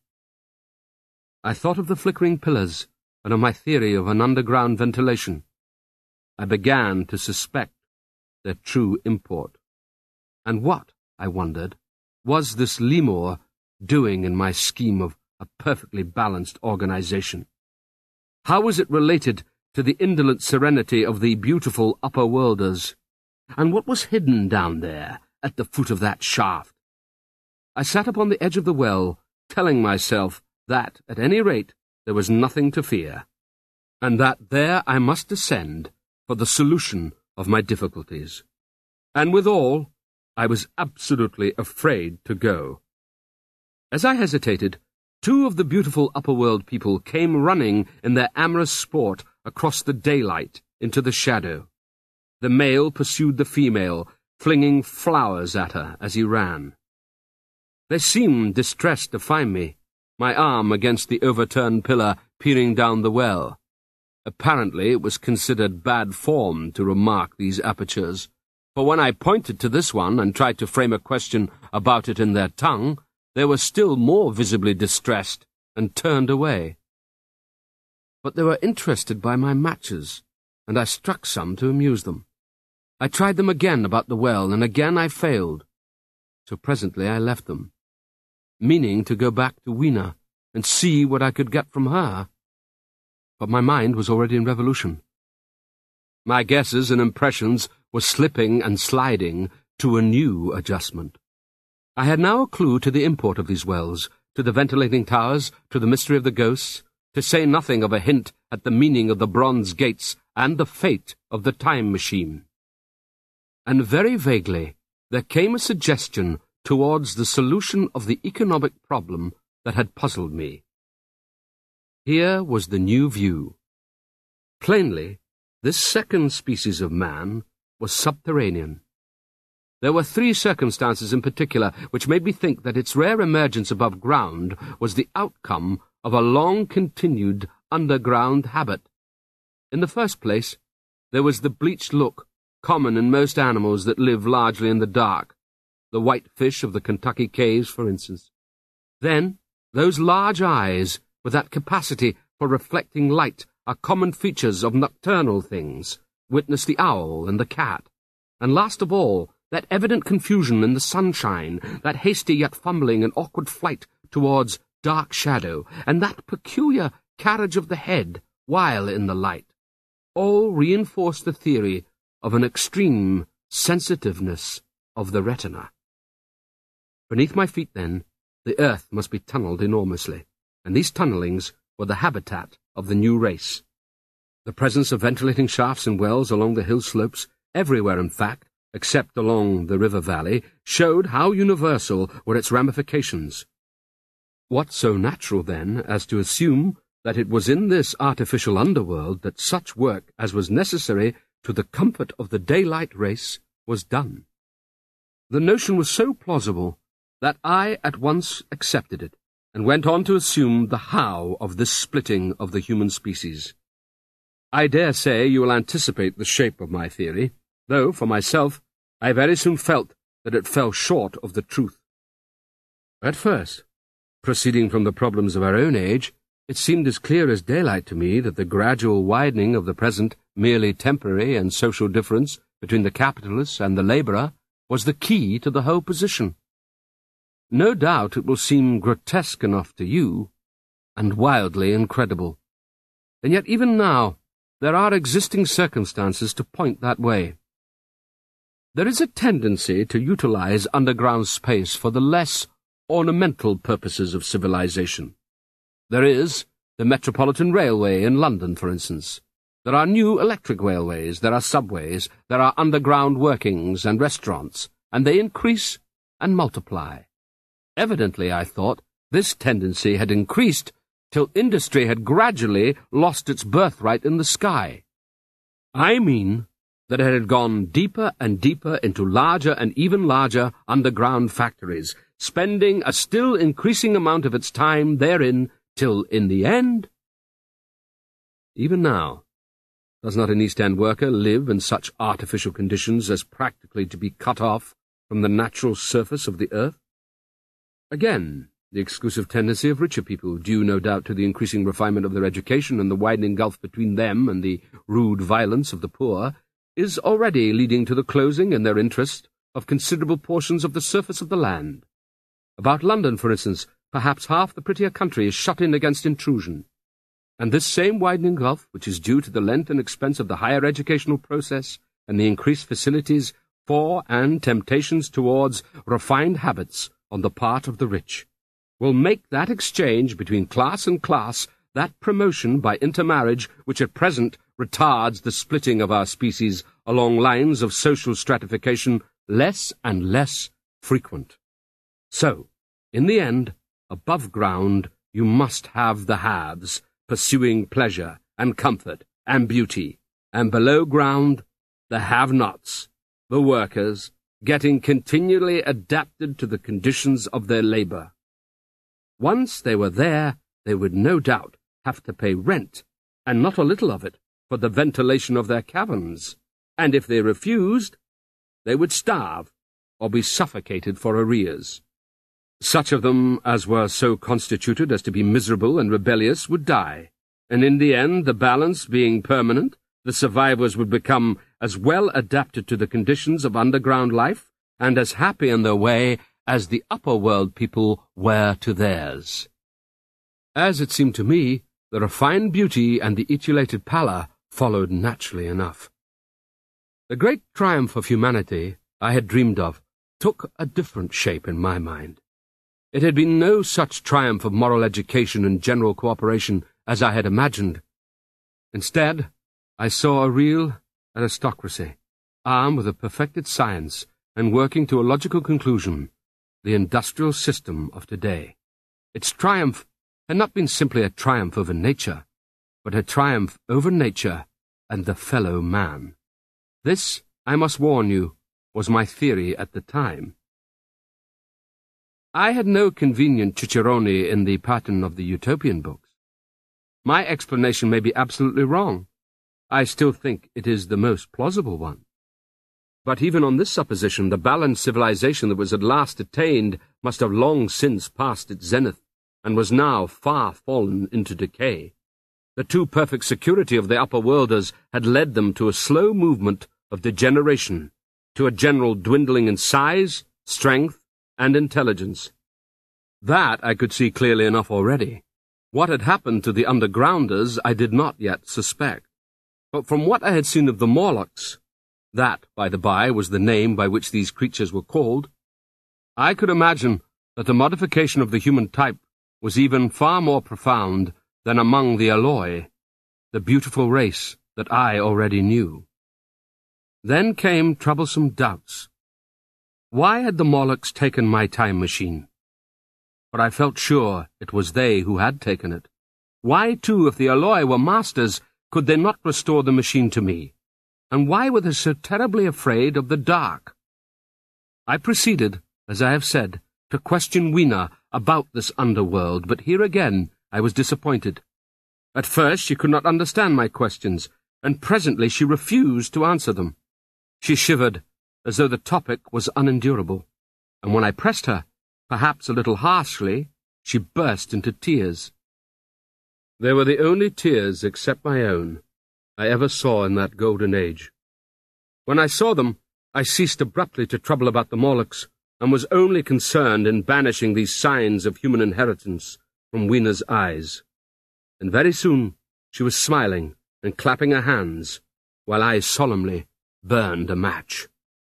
I thought of the flickering pillars and of my theory of an underground ventilation. I began to suspect their true import. And what, I wondered, was this lemur doing in my scheme of a perfectly balanced organization? How was it related to the indolent serenity of the beautiful upper-worlders? And what was hidden down there at the foot of that shaft? I sat upon the edge of the well, telling myself that, at any rate, there was nothing to fear, and that there I must descend for the solution of my difficulties. And withal, I was absolutely afraid to go. As I hesitated, two of the beautiful upper-world people came running in their amorous sport across the daylight into the shadow. The male pursued the female, flinging flowers at her as he ran. They seemed distressed to find me, my arm against the overturned pillar, peering down the well. Apparently it was considered bad form to remark these apertures, for when I pointed to this one and tried to frame a question about it in their tongue, they were still more visibly distressed and turned away. But they were interested by my matches, and I struck some to amuse them. I tried them again about the well, and again I failed. So presently I left them, meaning to go back to Weena and see what I could get from her. But my mind was already in revolution. My guesses and impressions were slipping and sliding to a new adjustment. I had now a clue to the import of these wells, to the ventilating towers, to the mystery of the ghosts, to say nothing of a hint at the meaning of the bronze gates and the fate of the time machine. And very vaguely there came a suggestion towards the solution of the economic problem that had puzzled me. Here was the new view. Plainly, this second species of man was subterranean. There were three circumstances in particular which made me think that its rare emergence above ground was the outcome of a long-continued underground habit. In the first place, there was the bleached look common in most animals that live largely in the dark, the white fish of the Kentucky caves, for instance. Then, those large eyes, with that capacity for reflecting light, are common features of nocturnal things, witness the owl and the cat. And last of all, that evident confusion in the sunshine, that hasty yet fumbling and awkward flight towards dark shadow, and that peculiar carriage of the head while in the light, all reinforce the theory of an extreme sensitiveness of the retina. Beneath my feet, then, the earth must be tunnelled enormously, and these tunnellings were the habitat of the new race. The presence of ventilating shafts and wells along the hill slopes, everywhere in fact, except along the river valley, showed how universal were its ramifications. What so natural, then, as to assume that it was in this artificial underworld that such work as was necessary to the comfort of the daylight race was done? The notion was so plausible that I at once accepted it, and went on to assume the how of this splitting of the human species. I dare say you will anticipate the shape of my theory, though, for myself, I very soon felt that it fell short of the truth. At first, proceeding from the problems of our own age, it seemed as clear as daylight to me that the gradual widening of the present merely temporary and social difference between the capitalist and the labourer was the key to the whole position. No doubt it will seem grotesque enough to you, and wildly incredible. And yet even now there are existing circumstances to point that way. There is a tendency to utilize underground space for the less ornamental purposes of civilization. There is the Metropolitan Railway in London, for instance. There are new electric railways, there are subways, there are underground workings and restaurants, and they increase and multiply. Evidently, I thought, this tendency had increased till industry had gradually lost its birthright in the sky. I mean that it had gone deeper and deeper into larger and even larger underground factories, spending a still increasing amount of its time therein, till in the end... Even now, does not an East End worker live in such artificial conditions as practically to be cut off from the natural surface of the earth? Again, the exclusive tendency of richer people, due no doubt to the increasing refinement of their education and the widening gulf between them and the rude violence of the poor, is already leading to the closing, in their interest, of considerable portions of the surface of the land. About London, for instance, perhaps half the prettier country is shut in against intrusion. And this same widening gulf, which is due to the length and expense of the higher educational process and the increased facilities for and temptations towards refined habits on the part of the rich, will make that exchange between class and class, that promotion by intermarriage which at present retards the splitting of our species along lines of social stratification, less and less frequent. So, in the end, above ground you must have the haves, pursuing pleasure and comfort and beauty, and below ground the have-nots, the workers, getting continually adapted to the conditions of their labour. Once they were there, they would no doubt have to pay rent, and not a little of it, for the ventilation of their caverns, and if they refused, they would starve or be suffocated for arrears. Such of them as were so constituted as to be miserable and rebellious would die, and in the end, the balance being permanent, the survivors would become as well adapted to the conditions of underground life and as happy in their way as the upper world people were to theirs. As it seemed to me, the refined beauty and the etiolated pallor followed naturally enough. The great triumph of humanity I had dreamed of took a different shape in my mind. It had been no such triumph of moral education and general cooperation as I had imagined. Instead, I saw a real aristocracy, armed with a perfected science and working to a logical conclusion, the industrial system of today. Its triumph had not been simply a triumph over nature, but a triumph over nature and the fellow man. This, I must warn you, was my theory at the time. I had no convenient cicerone in the pattern of the utopian books. My explanation may be absolutely wrong. I still think it is the most plausible one. But even on this supposition, the balanced civilization that was at last attained must have long since passed its zenith, and was now far fallen into decay. The too perfect security of the upper worlders had led them to a slow movement of degeneration, to a general dwindling in size, strength, and intelligence. That I could see clearly enough already. What had happened to the undergrounders I did not yet suspect. But from what I had seen of the Morlocks, that, by the by, was the name by which these creatures were called, I could imagine that the modification of the human type was even far more profound than among the Aloi, the beautiful race that I already knew. Then came troublesome doubts. Why had the Morlocks taken my time machine? But I felt sure it was they who had taken it. Why, too, if the Eloi were masters, could they not restore the machine to me? And why were they so terribly afraid of the dark? I proceeded, as I have said, to question Weena about this underworld, but here again I was disappointed. At first she could not understand my questions, and presently she refused to answer them. She shivered, as though the topic was unendurable, and when I pressed her, perhaps a little harshly, she burst into tears. They were the only tears, except my own, I ever saw in that golden age. When I saw them, I ceased abruptly to trouble about the Morlocks, and was only concerned in banishing these signs of human inheritance from Weena's eyes. And very soon she was smiling and clapping her hands, while I solemnly burned a match.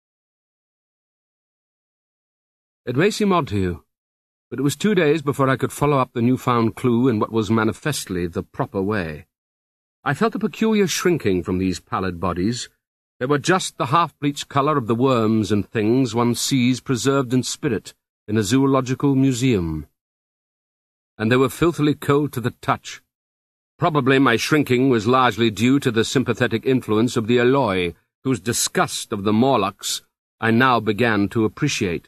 It may seem odd to you, but it was two days before I could follow up the newfound clue in what was manifestly the proper way. I felt a peculiar shrinking from these pallid bodies. They were just the half-bleached colour of the worms and things one sees preserved in spirit in a zoological museum. And they were filthily cold to the touch. Probably my shrinking was largely due to the sympathetic influence of the Eloi, whose disgust of the Morlocks I now began to appreciate.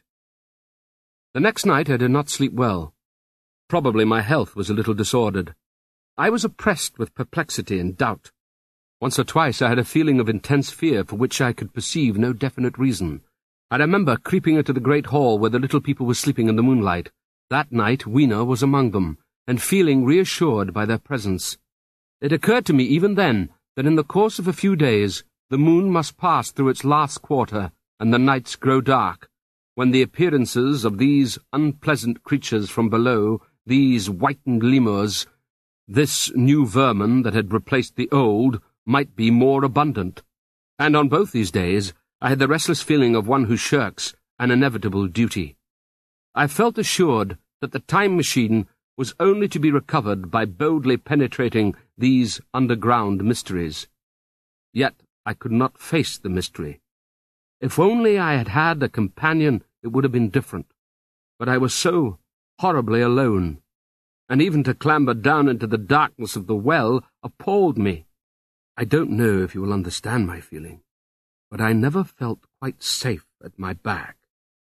The next night I did not sleep well. Probably my health was a little disordered. I was oppressed with perplexity and doubt. Once or twice I had a feeling of intense fear for which I could perceive no definite reason. I remember creeping into the great hall where the little people were sleeping in the moonlight. That night Weena was among them, and feeling reassured by their presence. It occurred to me even then that in the course of a few days the moon must pass through its last quarter and the nights grow dark, when the appearances of these unpleasant creatures from below, these whitened lemurs, this new vermin that had replaced the old, might be more abundant. And on both these days I had the restless feeling of one who shirks an inevitable duty. I felt assured that the time machine was only to be recovered by boldly penetrating these underground mysteries. Yet I could not face the mystery. If only I had had a companion, it would have been different. But I was so horribly alone, and even to clamber down into the darkness of the well appalled me. I don't know if you will understand my feeling, but I never felt quite safe at my back.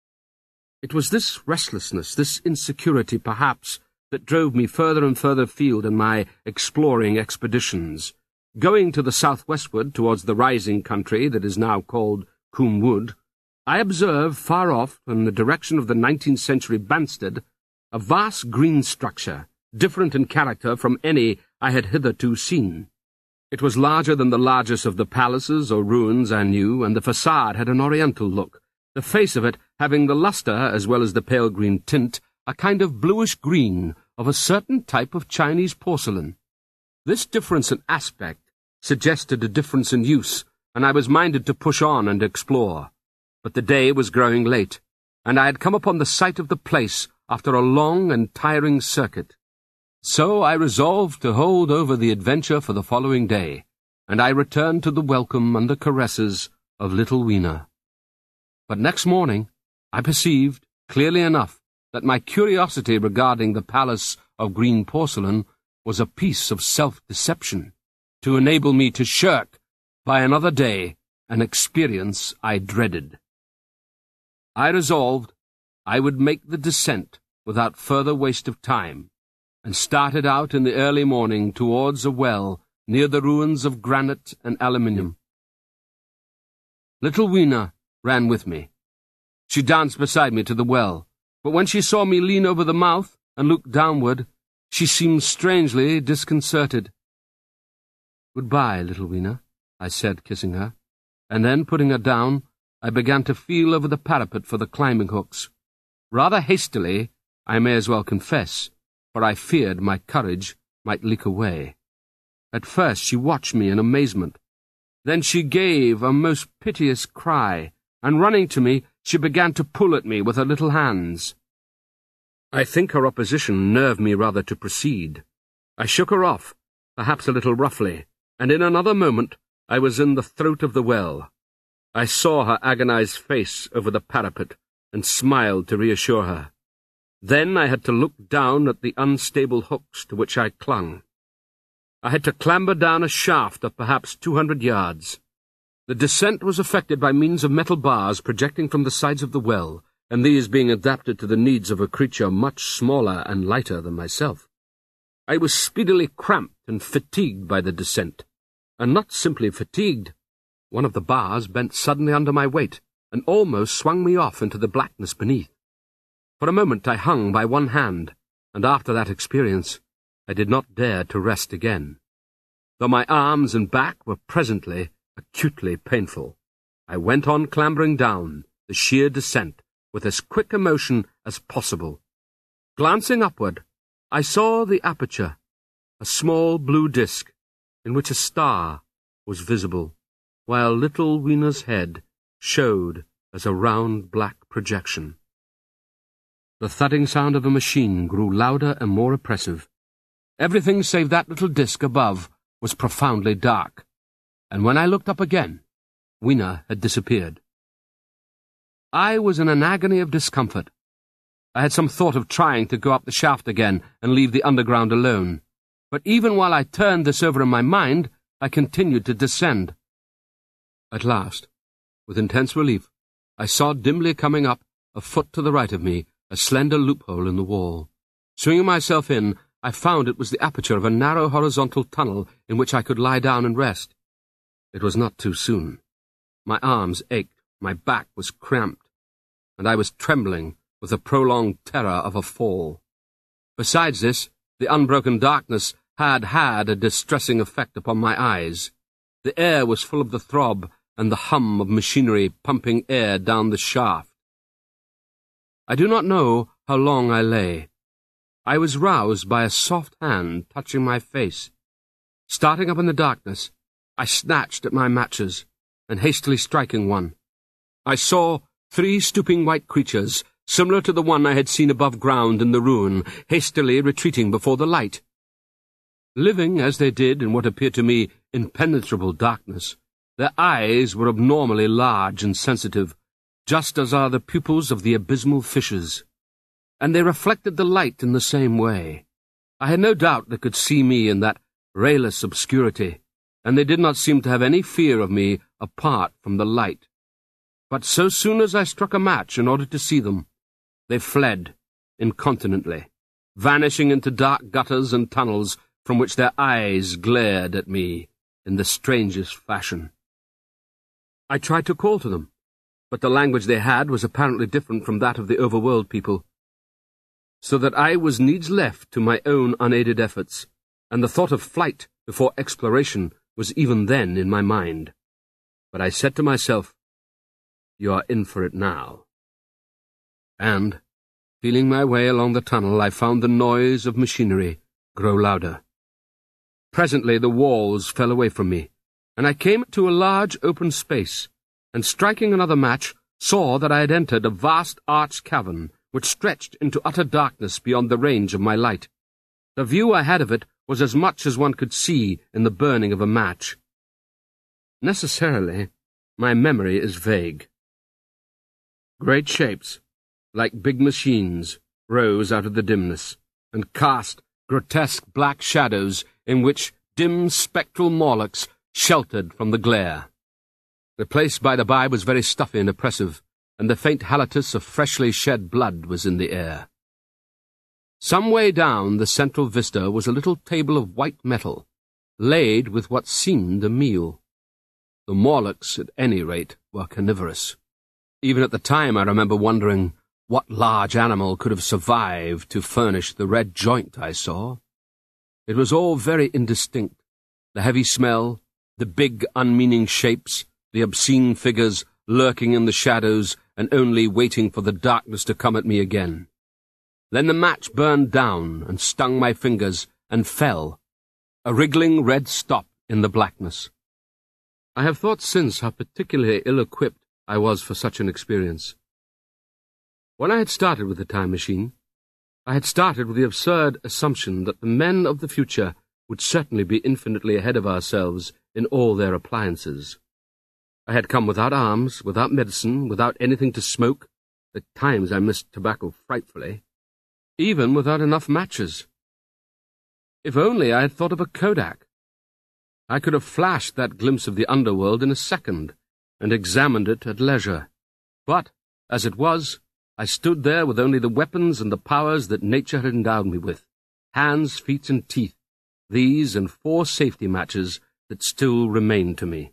It was this restlessness, this insecurity, perhaps, that drove me further and further afield in my exploring expeditions. Going to the southwestward towards the rising country that is now called Coombe Wood, I observed far off, in the direction of the nineteenth century Banstead, a vast green structure, different in character from any I had hitherto seen. It was larger than the largest of the palaces or ruins I knew, and the facade had an oriental look, the face of it having the lustre as well as the pale green tint, a kind of bluish green of a certain type of Chinese porcelain. This difference in aspect suggested a difference in use, and I was minded to push on and explore. But the day was growing late, and I had come upon the site of the place after a long and tiring circuit. So I resolved to hold over the adventure for the following day, and I returned to the welcome and the caresses of little Weena. But next morning I perceived, clearly enough, that my curiosity regarding the palace of green porcelain was a piece of self-deception, to enable me to shirk, by another day, an experience I dreaded. I resolved I would make the descent without further waste of time, and started out in the early morning towards a well near the ruins of granite and aluminium. Little Weena ran with me. She danced beside me to the well, but when she saw me lean over the mouth and look downward, she seemed strangely disconcerted. "Goodbye, little Weena," I said, kissing her, and then, putting her down, I began to feel over the parapet for the climbing hooks. Rather hastily, I may as well confess, for I feared my courage might leak away. At first she watched me in amazement. Then she gave a most piteous cry, and running to me, she began to pull at me with her little hands. I think her opposition nerved me rather to proceed. I shook her off, perhaps a little roughly, and in another moment I was in the throat of the well. I saw her agonized face over the parapet and smiled to reassure her. Then I had to look down at the unstable hooks to which I clung. I had to clamber down a shaft of perhaps two hundred yards. The descent was effected by means of metal bars projecting from the sides of the well, and these being adapted to the needs of a creature much smaller and lighter than myself. I was speedily cramped and fatigued by the descent, and not simply fatigued. One of the bars bent suddenly under my weight, and almost swung me off into the blackness beneath. For a moment I hung by one hand, and after that experience I did not dare to rest again. Though my arms and back were presently acutely painful, I went on clambering down the sheer descent with as quick a motion as possible. Glancing upward, I saw the aperture, a small blue disk in which a star was visible, while little Wiener's head showed as a round black projection. The thudding sound of a machine grew louder and more oppressive. Everything save that little disk above was profoundly dark, and when I looked up again, Wiener had disappeared. I was in an agony of discomfort. I had some thought of trying to go up the shaft again and leave the underground alone, but even while I turned this over in my mind, I continued to descend. At last, with intense relief, I saw dimly coming up, a foot to the right of me, a slender loophole in the wall. Swinging myself in, I found it was the aperture of a narrow horizontal tunnel in which I could lie down and rest. It was not too soon. My arms ached, my back was cramped, and I was trembling with the prolonged terror of a fall. Besides this, the unbroken darkness had had a distressing effect upon my eyes. The air was full of the throb and the hum of machinery pumping air down the shaft. I do not know how long I lay. I was roused by a soft hand touching my face. Starting up in the darkness, I snatched at my matches, and hastily striking one, I saw three stooping white creatures, similar to the one I had seen above ground in the ruin, hastily retreating before the light. Living, as they did, in what appeared to me impenetrable darkness, their eyes were abnormally large and sensitive, just as are the pupils of the abysmal fishes, and they reflected the light in the same way. I had no doubt they could see me in that rayless obscurity, and they did not seem to have any fear of me apart from the light. But so soon as I struck a match in order to see them, they fled incontinently, vanishing into dark gutters and tunnels from which their eyes glared at me in the strangest fashion. I tried to call to them, but the language they had was apparently different from that of the overworld people, so that I was needs left to my own unaided efforts, and the thought of flight before exploration was even then in my mind. But I said to myself, "You are in for it now." And, feeling my way along the tunnel, I found the noise of machinery grow louder. Presently the walls fell away from me, and I came to a large open space, and striking another match, saw that I had entered a vast arched cavern which stretched into utter darkness beyond the range of my light. The view I had of it was as much as one could see in the burning of a match. Necessarily, my memory is vague. Great shapes, like big machines, rose out of the dimness, and cast grotesque black shadows in which dim spectral Morlocks sheltered from the glare. The place, by the by, was very stuffy and oppressive, and the faint halitus of freshly shed blood was in the air. Some way down the central vista was a little table of white metal, laid with what seemed a meal. The Morlocks, at any rate, were carnivorous. Even at the time I remember wondering what large animal could have survived to furnish the red joint I saw. It was all very indistinct, the heavy smell, the big unmeaning shapes, the obscene figures lurking in the shadows and only waiting for the darkness to come at me again. Then the match burned down and stung my fingers and fell, a wriggling red stop in the blackness. I have thought since how particularly ill-equipped I was for such an experience. When I had started with the time machine, I had started with the absurd assumption that the men of the future would certainly be infinitely ahead of ourselves in all their appliances. I had come without arms, without medicine, without anything to smoke. At times I missed tobacco frightfully. Even without enough matches. If only I had thought of a kodak. I could have flashed that glimpse of the underworld in a second, and examined it at leisure. But, as it was, I stood there with only the weapons and the powers that nature had endowed me with, hands, feet, and teeth, these and four safety matches that still remained to me.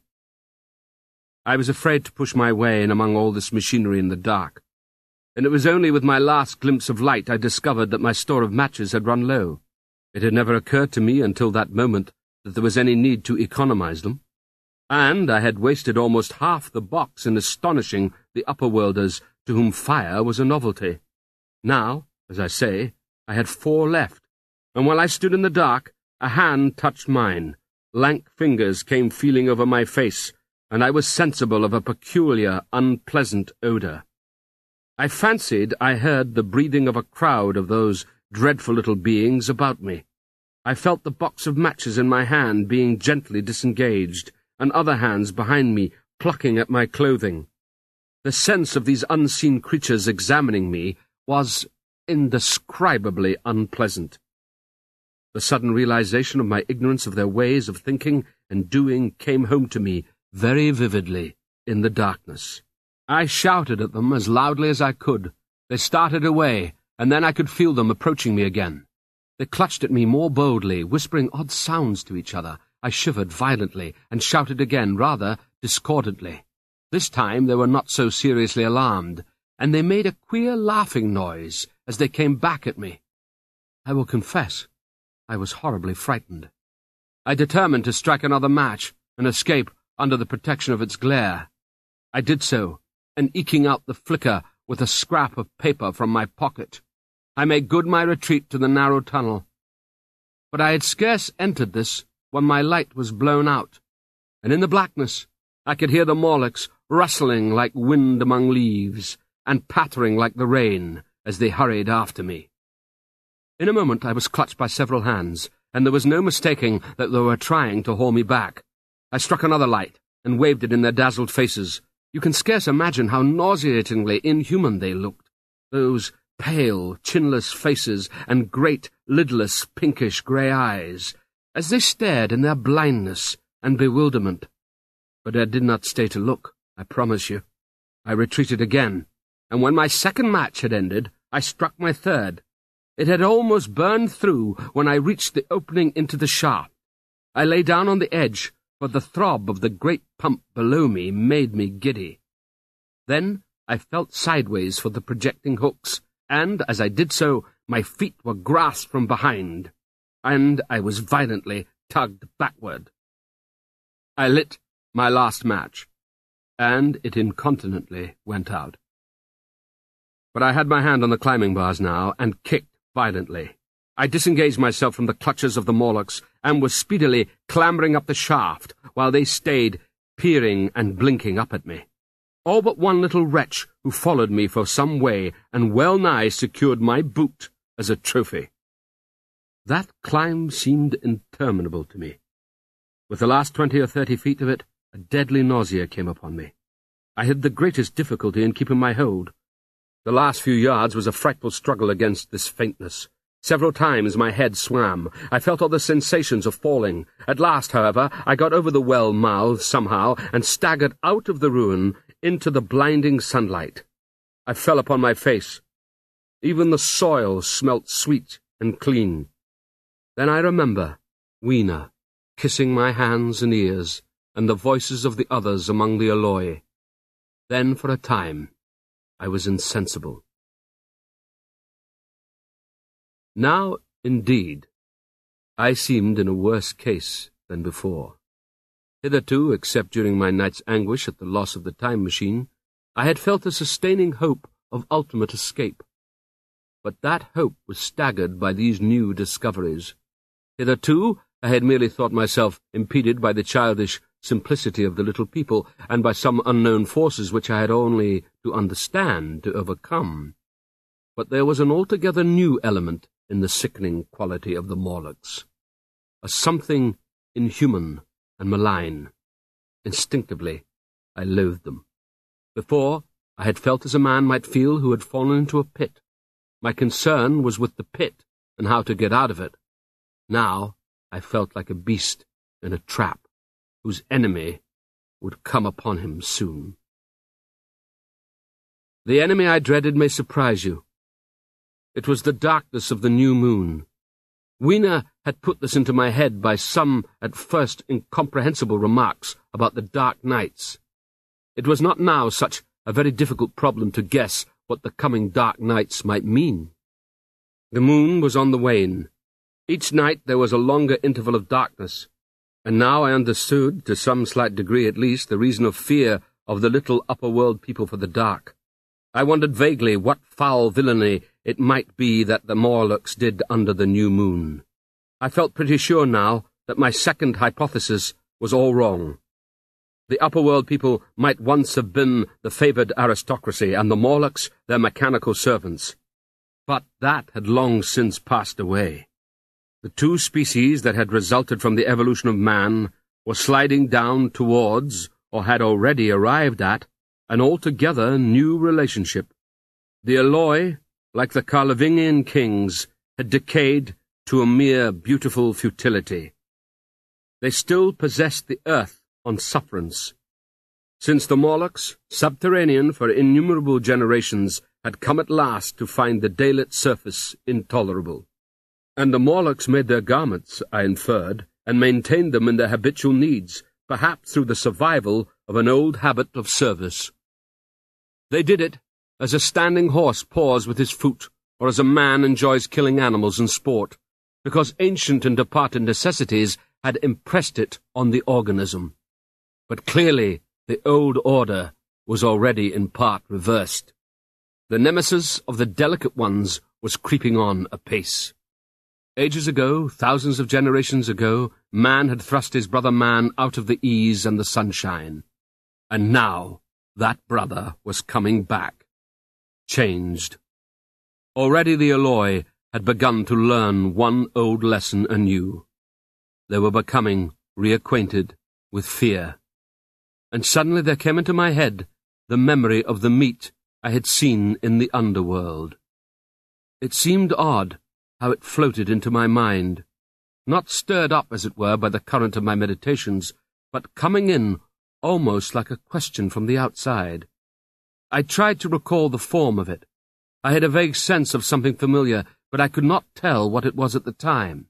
I was afraid to push my way in among all this machinery in the dark, and it was only with my last glimpse of light I discovered that my store of matches had run low. It had never occurred to me until that moment that there was any need to economize them, and I had wasted almost half the box in astonishing the upper-worlders to whom fire was a novelty. Now, as I say, I had four left, and while I stood in the dark, a hand touched mine. Lank fingers came feeling over my face, and I was sensible of a peculiar, unpleasant odour. I fancied I heard the breathing of a crowd of those dreadful little beings about me. I felt the box of matches in my hand being gently disengaged, and other hands behind me plucking at my clothing. The sense of these unseen creatures examining me was indescribably unpleasant. The sudden realization of my ignorance of their ways of thinking and doing came home to me very vividly in the darkness. I shouted at them as loudly as I could. They started away, and then I could feel them approaching me again. They clutched at me more boldly, whispering odd sounds to each other. I shivered violently and shouted again, rather discordantly. This time they were not so seriously alarmed, and they made a queer laughing noise as they came back at me. I will confess, I was horribly frightened. I determined to strike another match and escape under the protection of its glare. I did so, and eking out the flicker with a scrap of paper from my pocket, I made good my retreat to the narrow tunnel. But I had scarce entered this when my light was blown out, and in the blackness I could hear the Morlocks rustling like wind among leaves, and pattering like the rain as they hurried after me. In a moment I was clutched by several hands, and there was no mistaking that they were trying to haul me back. I struck another light, and waved it in their dazzled faces. You can scarce imagine how nauseatingly inhuman they looked, those pale, chinless faces and great, lidless, pinkish grey eyes, as they stared in their blindness and bewilderment. But I did not stay to look, I promise you. I retreated again, and when my second match had ended, I struck my third. It had almost burned through when I reached the opening into the shaft. I lay down on the edge, for the throb of the great pump below me made me giddy. Then I felt sideways for the projecting hooks, and, as I did so, my feet were grasped from behind, and I was violently tugged backward. I lit my last match, and it incontinently went out. But I had my hand on the climbing bars now, and kicked violently. I disengaged myself from the clutches of the Morlocks, and was speedily clambering up the shaft, while they stayed peering and blinking up at me. All but one little wretch who followed me for some way and well-nigh secured my boot as a trophy. That climb seemed interminable to me. With the last twenty or thirty feet of it, a deadly nausea came upon me. I had the greatest difficulty in keeping my hold. The last few yards was a frightful struggle against this faintness. Several times my head swam. I felt all the sensations of falling. At last, however, I got over the well mouth somehow and staggered out of the ruin into the blinding sunlight. I fell upon my face. Even the soil smelt sweet and clean. Then I remember Weena kissing my hands and ears, and the voices of the others among the Eloi. Then, for a time, I was insensible. Now, indeed, I seemed in a worse case than before. Hitherto, except during my night's anguish at the loss of the time machine, I had felt a sustaining hope of ultimate escape. But that hope was staggered by these new discoveries. Hitherto, I had merely thought myself impeded by the childish simplicity of the little people, and by some unknown forces which I had only to understand, to overcome. But there was an altogether new element in the sickening quality of the Morlocks, a something inhuman and malign. Instinctively, I loathed them. Before, I had felt as a man might feel who had fallen into a pit. My concern was with the pit and how to get out of it. Now I felt like a beast in a trap, whose enemy would come upon him soon. The enemy I dreaded may surprise you. It was the darkness of the new moon. Weena had put this into my head by some, at first, incomprehensible remarks about the dark nights. It was not now such a very difficult problem to guess what the coming dark nights might mean. The moon was on the wane. Each night there was a longer interval of darkness, and now I understood, to some slight degree at least, the reason of fear of the little upper-world people for the dark. I wondered vaguely what foul villainy it might be that the Morlocks did under the new moon. I felt pretty sure now that my second hypothesis was all wrong. The upper-world people might once have been the favoured aristocracy, and the Morlocks their mechanical servants. But that had long since passed away. The two species that had resulted from the evolution of man were sliding down towards, or had already arrived at, an altogether new relationship. The Eloi, like the Carlovingian kings, had decayed to a mere beautiful futility. They still possessed the earth on sufferance. Since the Morlocks, subterranean for innumerable generations, had come at last to find the daylit surface intolerable. And the Morlocks made their garments, I inferred, and maintained them in their habitual needs, perhaps through the survival of an old habit of service. They did it as a standing horse paws with his foot, or as a man enjoys killing animals in sport, because ancient and departed necessities had impressed it on the organism. But clearly the old order was already in part reversed. The nemesis of the delicate ones was creeping on apace. Ages ago, thousands of generations ago, man had thrust his brother man out of the ease and the sunshine. And now that brother was coming back, changed. Already the Eloi had begun to learn one old lesson anew. They were becoming reacquainted with fear. And suddenly there came into my head the memory of the meat I had seen in the underworld. It seemed odd how it floated into my mind, not stirred up, as it were, by the current of my meditations, but coming in almost like a question from the outside. I tried to recall the form of it. I had a vague sense of something familiar, but I could not tell what it was at the time.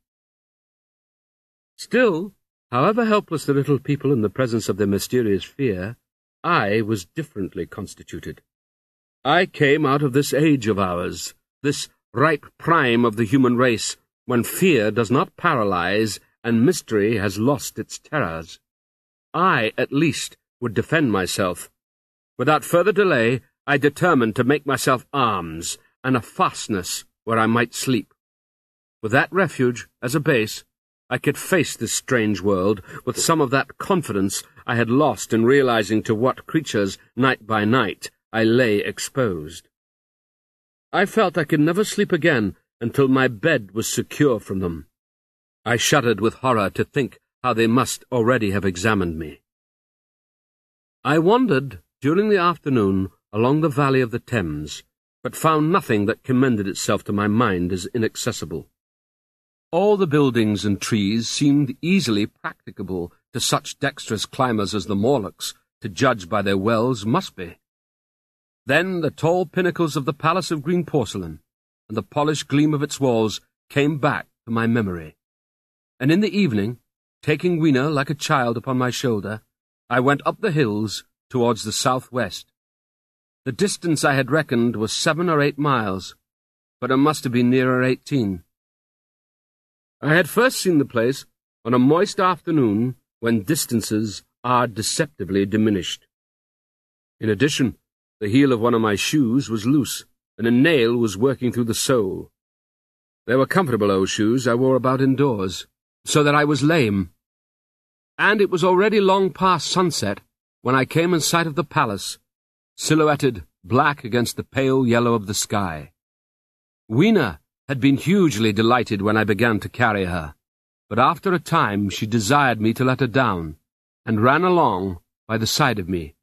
Still, however helpless the little people in the presence of their mysterious fear, I was differently constituted. I came out of this age of ours, this ripe prime of the human race, when fear does not paralyze and mystery has lost its terrors. I, at least, would defend myself. Without further delay, I determined to make myself arms and a fastness where I might sleep. With that refuge as a base, I could face this strange world with some of that confidence I had lost in realizing to what creatures, night by night, I lay exposed. I felt I could never sleep again until my bed was secure from them. I shuddered with horror to think how they must already have examined me. I wandered during the afternoon along the valley of the Thames, but found nothing that commended itself to my mind as inaccessible. All the buildings and trees seemed easily practicable to such dexterous climbers as the Morlocks, to judge by their wells, must be. Then the tall pinnacles of the Palace of Green Porcelain, and the polished gleam of its walls, came back to my memory. And in the evening, taking Weena like a child upon my shoulder, I went up the hills towards the southwest. The distance I had reckoned was seven or eight miles, but it must have been nearer eighteen. I had first seen the place on a moist afternoon when distances are deceptively diminished. In addition, the heel of one of my shoes was loose, and a nail was working through the sole. They were comfortable old shoes I wore about indoors, so that I was lame. And it was already long past sunset when I came in sight of the palace, silhouetted black against the pale yellow of the sky. Weena had been hugely delighted when I began to carry her, but after a time she desired me to let her down, and ran along by the side of me,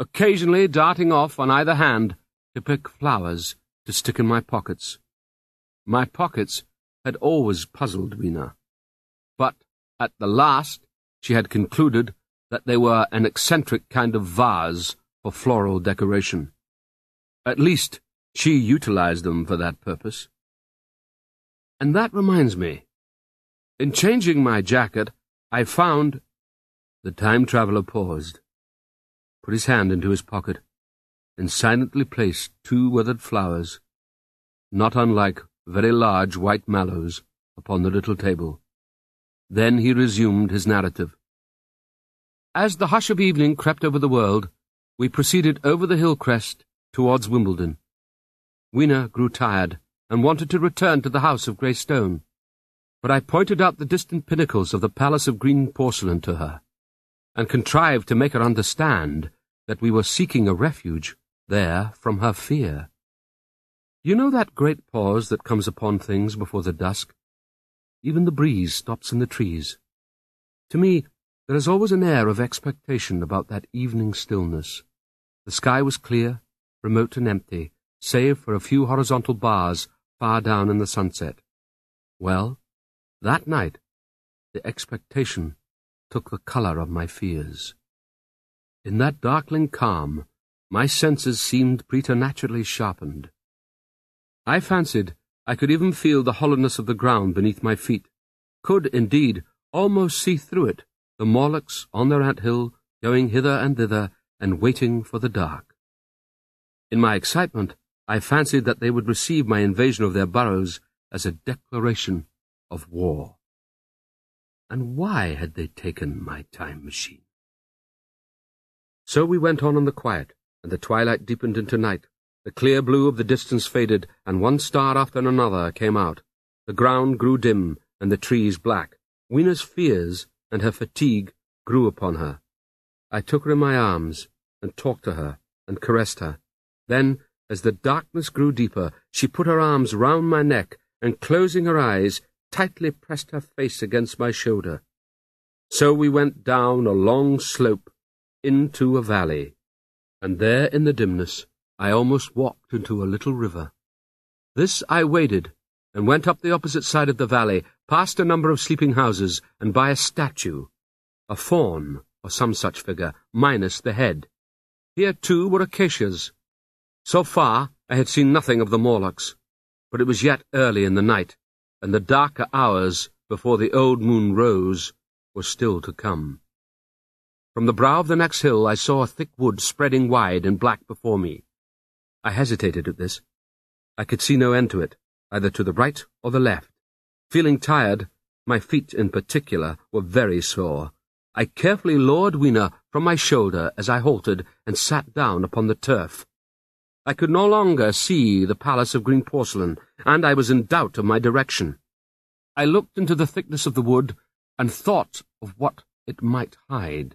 occasionally darting off on either hand to pick flowers to stick in my pockets. My pockets had always puzzled Weena, but at the last she had concluded that they were an eccentric kind of vase for floral decoration. At least she utilized them for that purpose. And that reminds me. In changing my jacket, I found— The time-traveller paused, put his hand into his pocket, and silently placed two withered flowers, not unlike very large white mallows, upon the little table. Then he resumed his narrative. As the hush of evening crept over the world, we proceeded over the hill crest towards Wimbledon. Weena grew tired and wanted to return to the house of grey stone, but I pointed out the distant pinnacles of the Palace of Green Porcelain to her, and contrived to make her understand that we were seeking a refuge there from her fear. You know that great pause that comes upon things before the dusk? Even the breeze stops in the trees. To me, there is always an air of expectation about that evening stillness. The sky was clear, remote and empty, save for a few horizontal bars far down in the sunset. Well, that night, the expectation took the colour of my fears. In that darkling calm, my senses seemed preternaturally sharpened. I fancied I could even feel the hollowness of the ground beneath my feet, could, indeed, almost see through it, the Morlocks on their ant-hill, going hither and thither, and waiting for the dark. In my excitement, I fancied that they would receive my invasion of their burrows as a declaration of war. And why had they taken my time machine? So we went on in the quiet, and the twilight deepened into night. The clear blue of the distance faded, and one star after another came out. The ground grew dim, and the trees black. Weena's fears and her fatigue grew upon her. I took her in my arms, and talked to her, and caressed her. Then, as the darkness grew deeper, she put her arms round my neck, and closing her eyes, tightly pressed her face against my shoulder. So we went down a long slope into a valley, and there in the dimness I almost walked into a little river. This I waded, and went up the opposite side of the valley, past a number of sleeping houses, and by a statue, a faun or some such figure, minus the head. Here, too, were acacias. So far I had seen nothing of the Morlocks, but it was yet early in the night, and the darker hours before the old moon rose were still to come. From the brow of the next hill I saw a thick wood spreading wide and black before me. I hesitated at this. I could see no end to it, either to the right or the left. Feeling tired, my feet in particular were very sore. I carefully lowered Weena from my shoulder as I halted and sat down upon the turf. I could no longer see the Palace of Green Porcelain, and I was in doubt of my direction. I looked into the thickness of the wood and thought of what it might hide.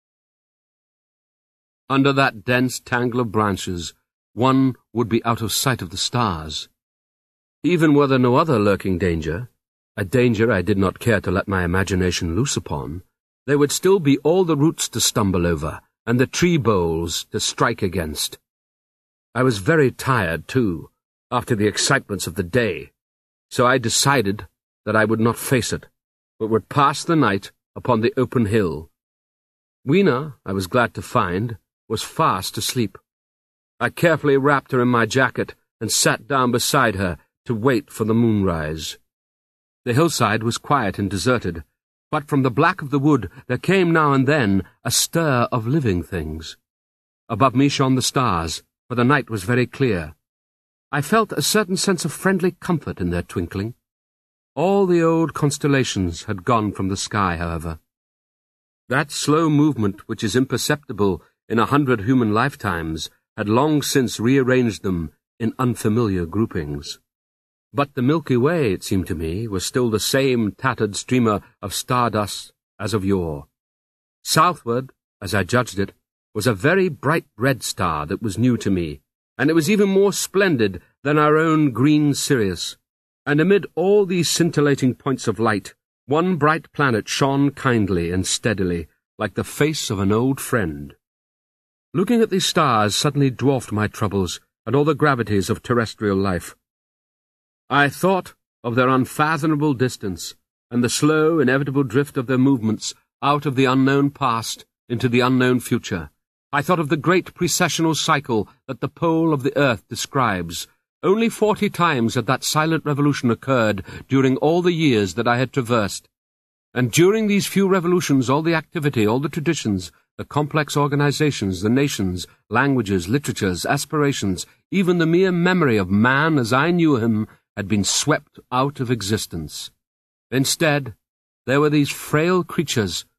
Under that dense tangle of branches, one would be out of sight of the stars. Even were there no other lurking danger, a danger I did not care to let my imagination loose upon, there would still be all the roots to stumble over, and the tree boles to strike against. I was very tired, too, after the excitements of the day, so I decided that I would not face it, but would pass the night upon the open hill. Weena, I was glad to find, was fast asleep. I carefully wrapped her in my jacket and sat down beside her to wait for the moonrise. The hillside was quiet and deserted, but from the black of the wood there came now and then a stir of living things. Above me shone the stars, for the night was very clear. I felt a certain sense of friendly comfort in their twinkling. All the old constellations had gone from the sky, however. That slow movement which is imperceptible in a hundred human lifetimes had long since rearranged them in unfamiliar groupings. But the Milky Way, it seemed to me, was still the same tattered streamer of stardust as of yore. Southward, as I judged it, was a very bright red star that was new to me, and it was even more splendid than our own green Sirius. And amid all these scintillating points of light, one bright planet shone kindly and steadily, like the face of an old friend. Looking at these stars suddenly dwarfed my troubles and all the gravities of terrestrial life. I thought of their unfathomable distance and the slow, inevitable drift of their movements out of the unknown past into the unknown future. I thought of the great precessional cycle that the pole of the earth describes. Only forty times had that silent revolution occurred during all the years that I had traversed. And during these few revolutions all the activity, all the traditions, the complex organizations, the nations, languages, literatures, aspirations, even the mere memory of man as I knew him, had been swept out of existence. Instead, there were these frail creatures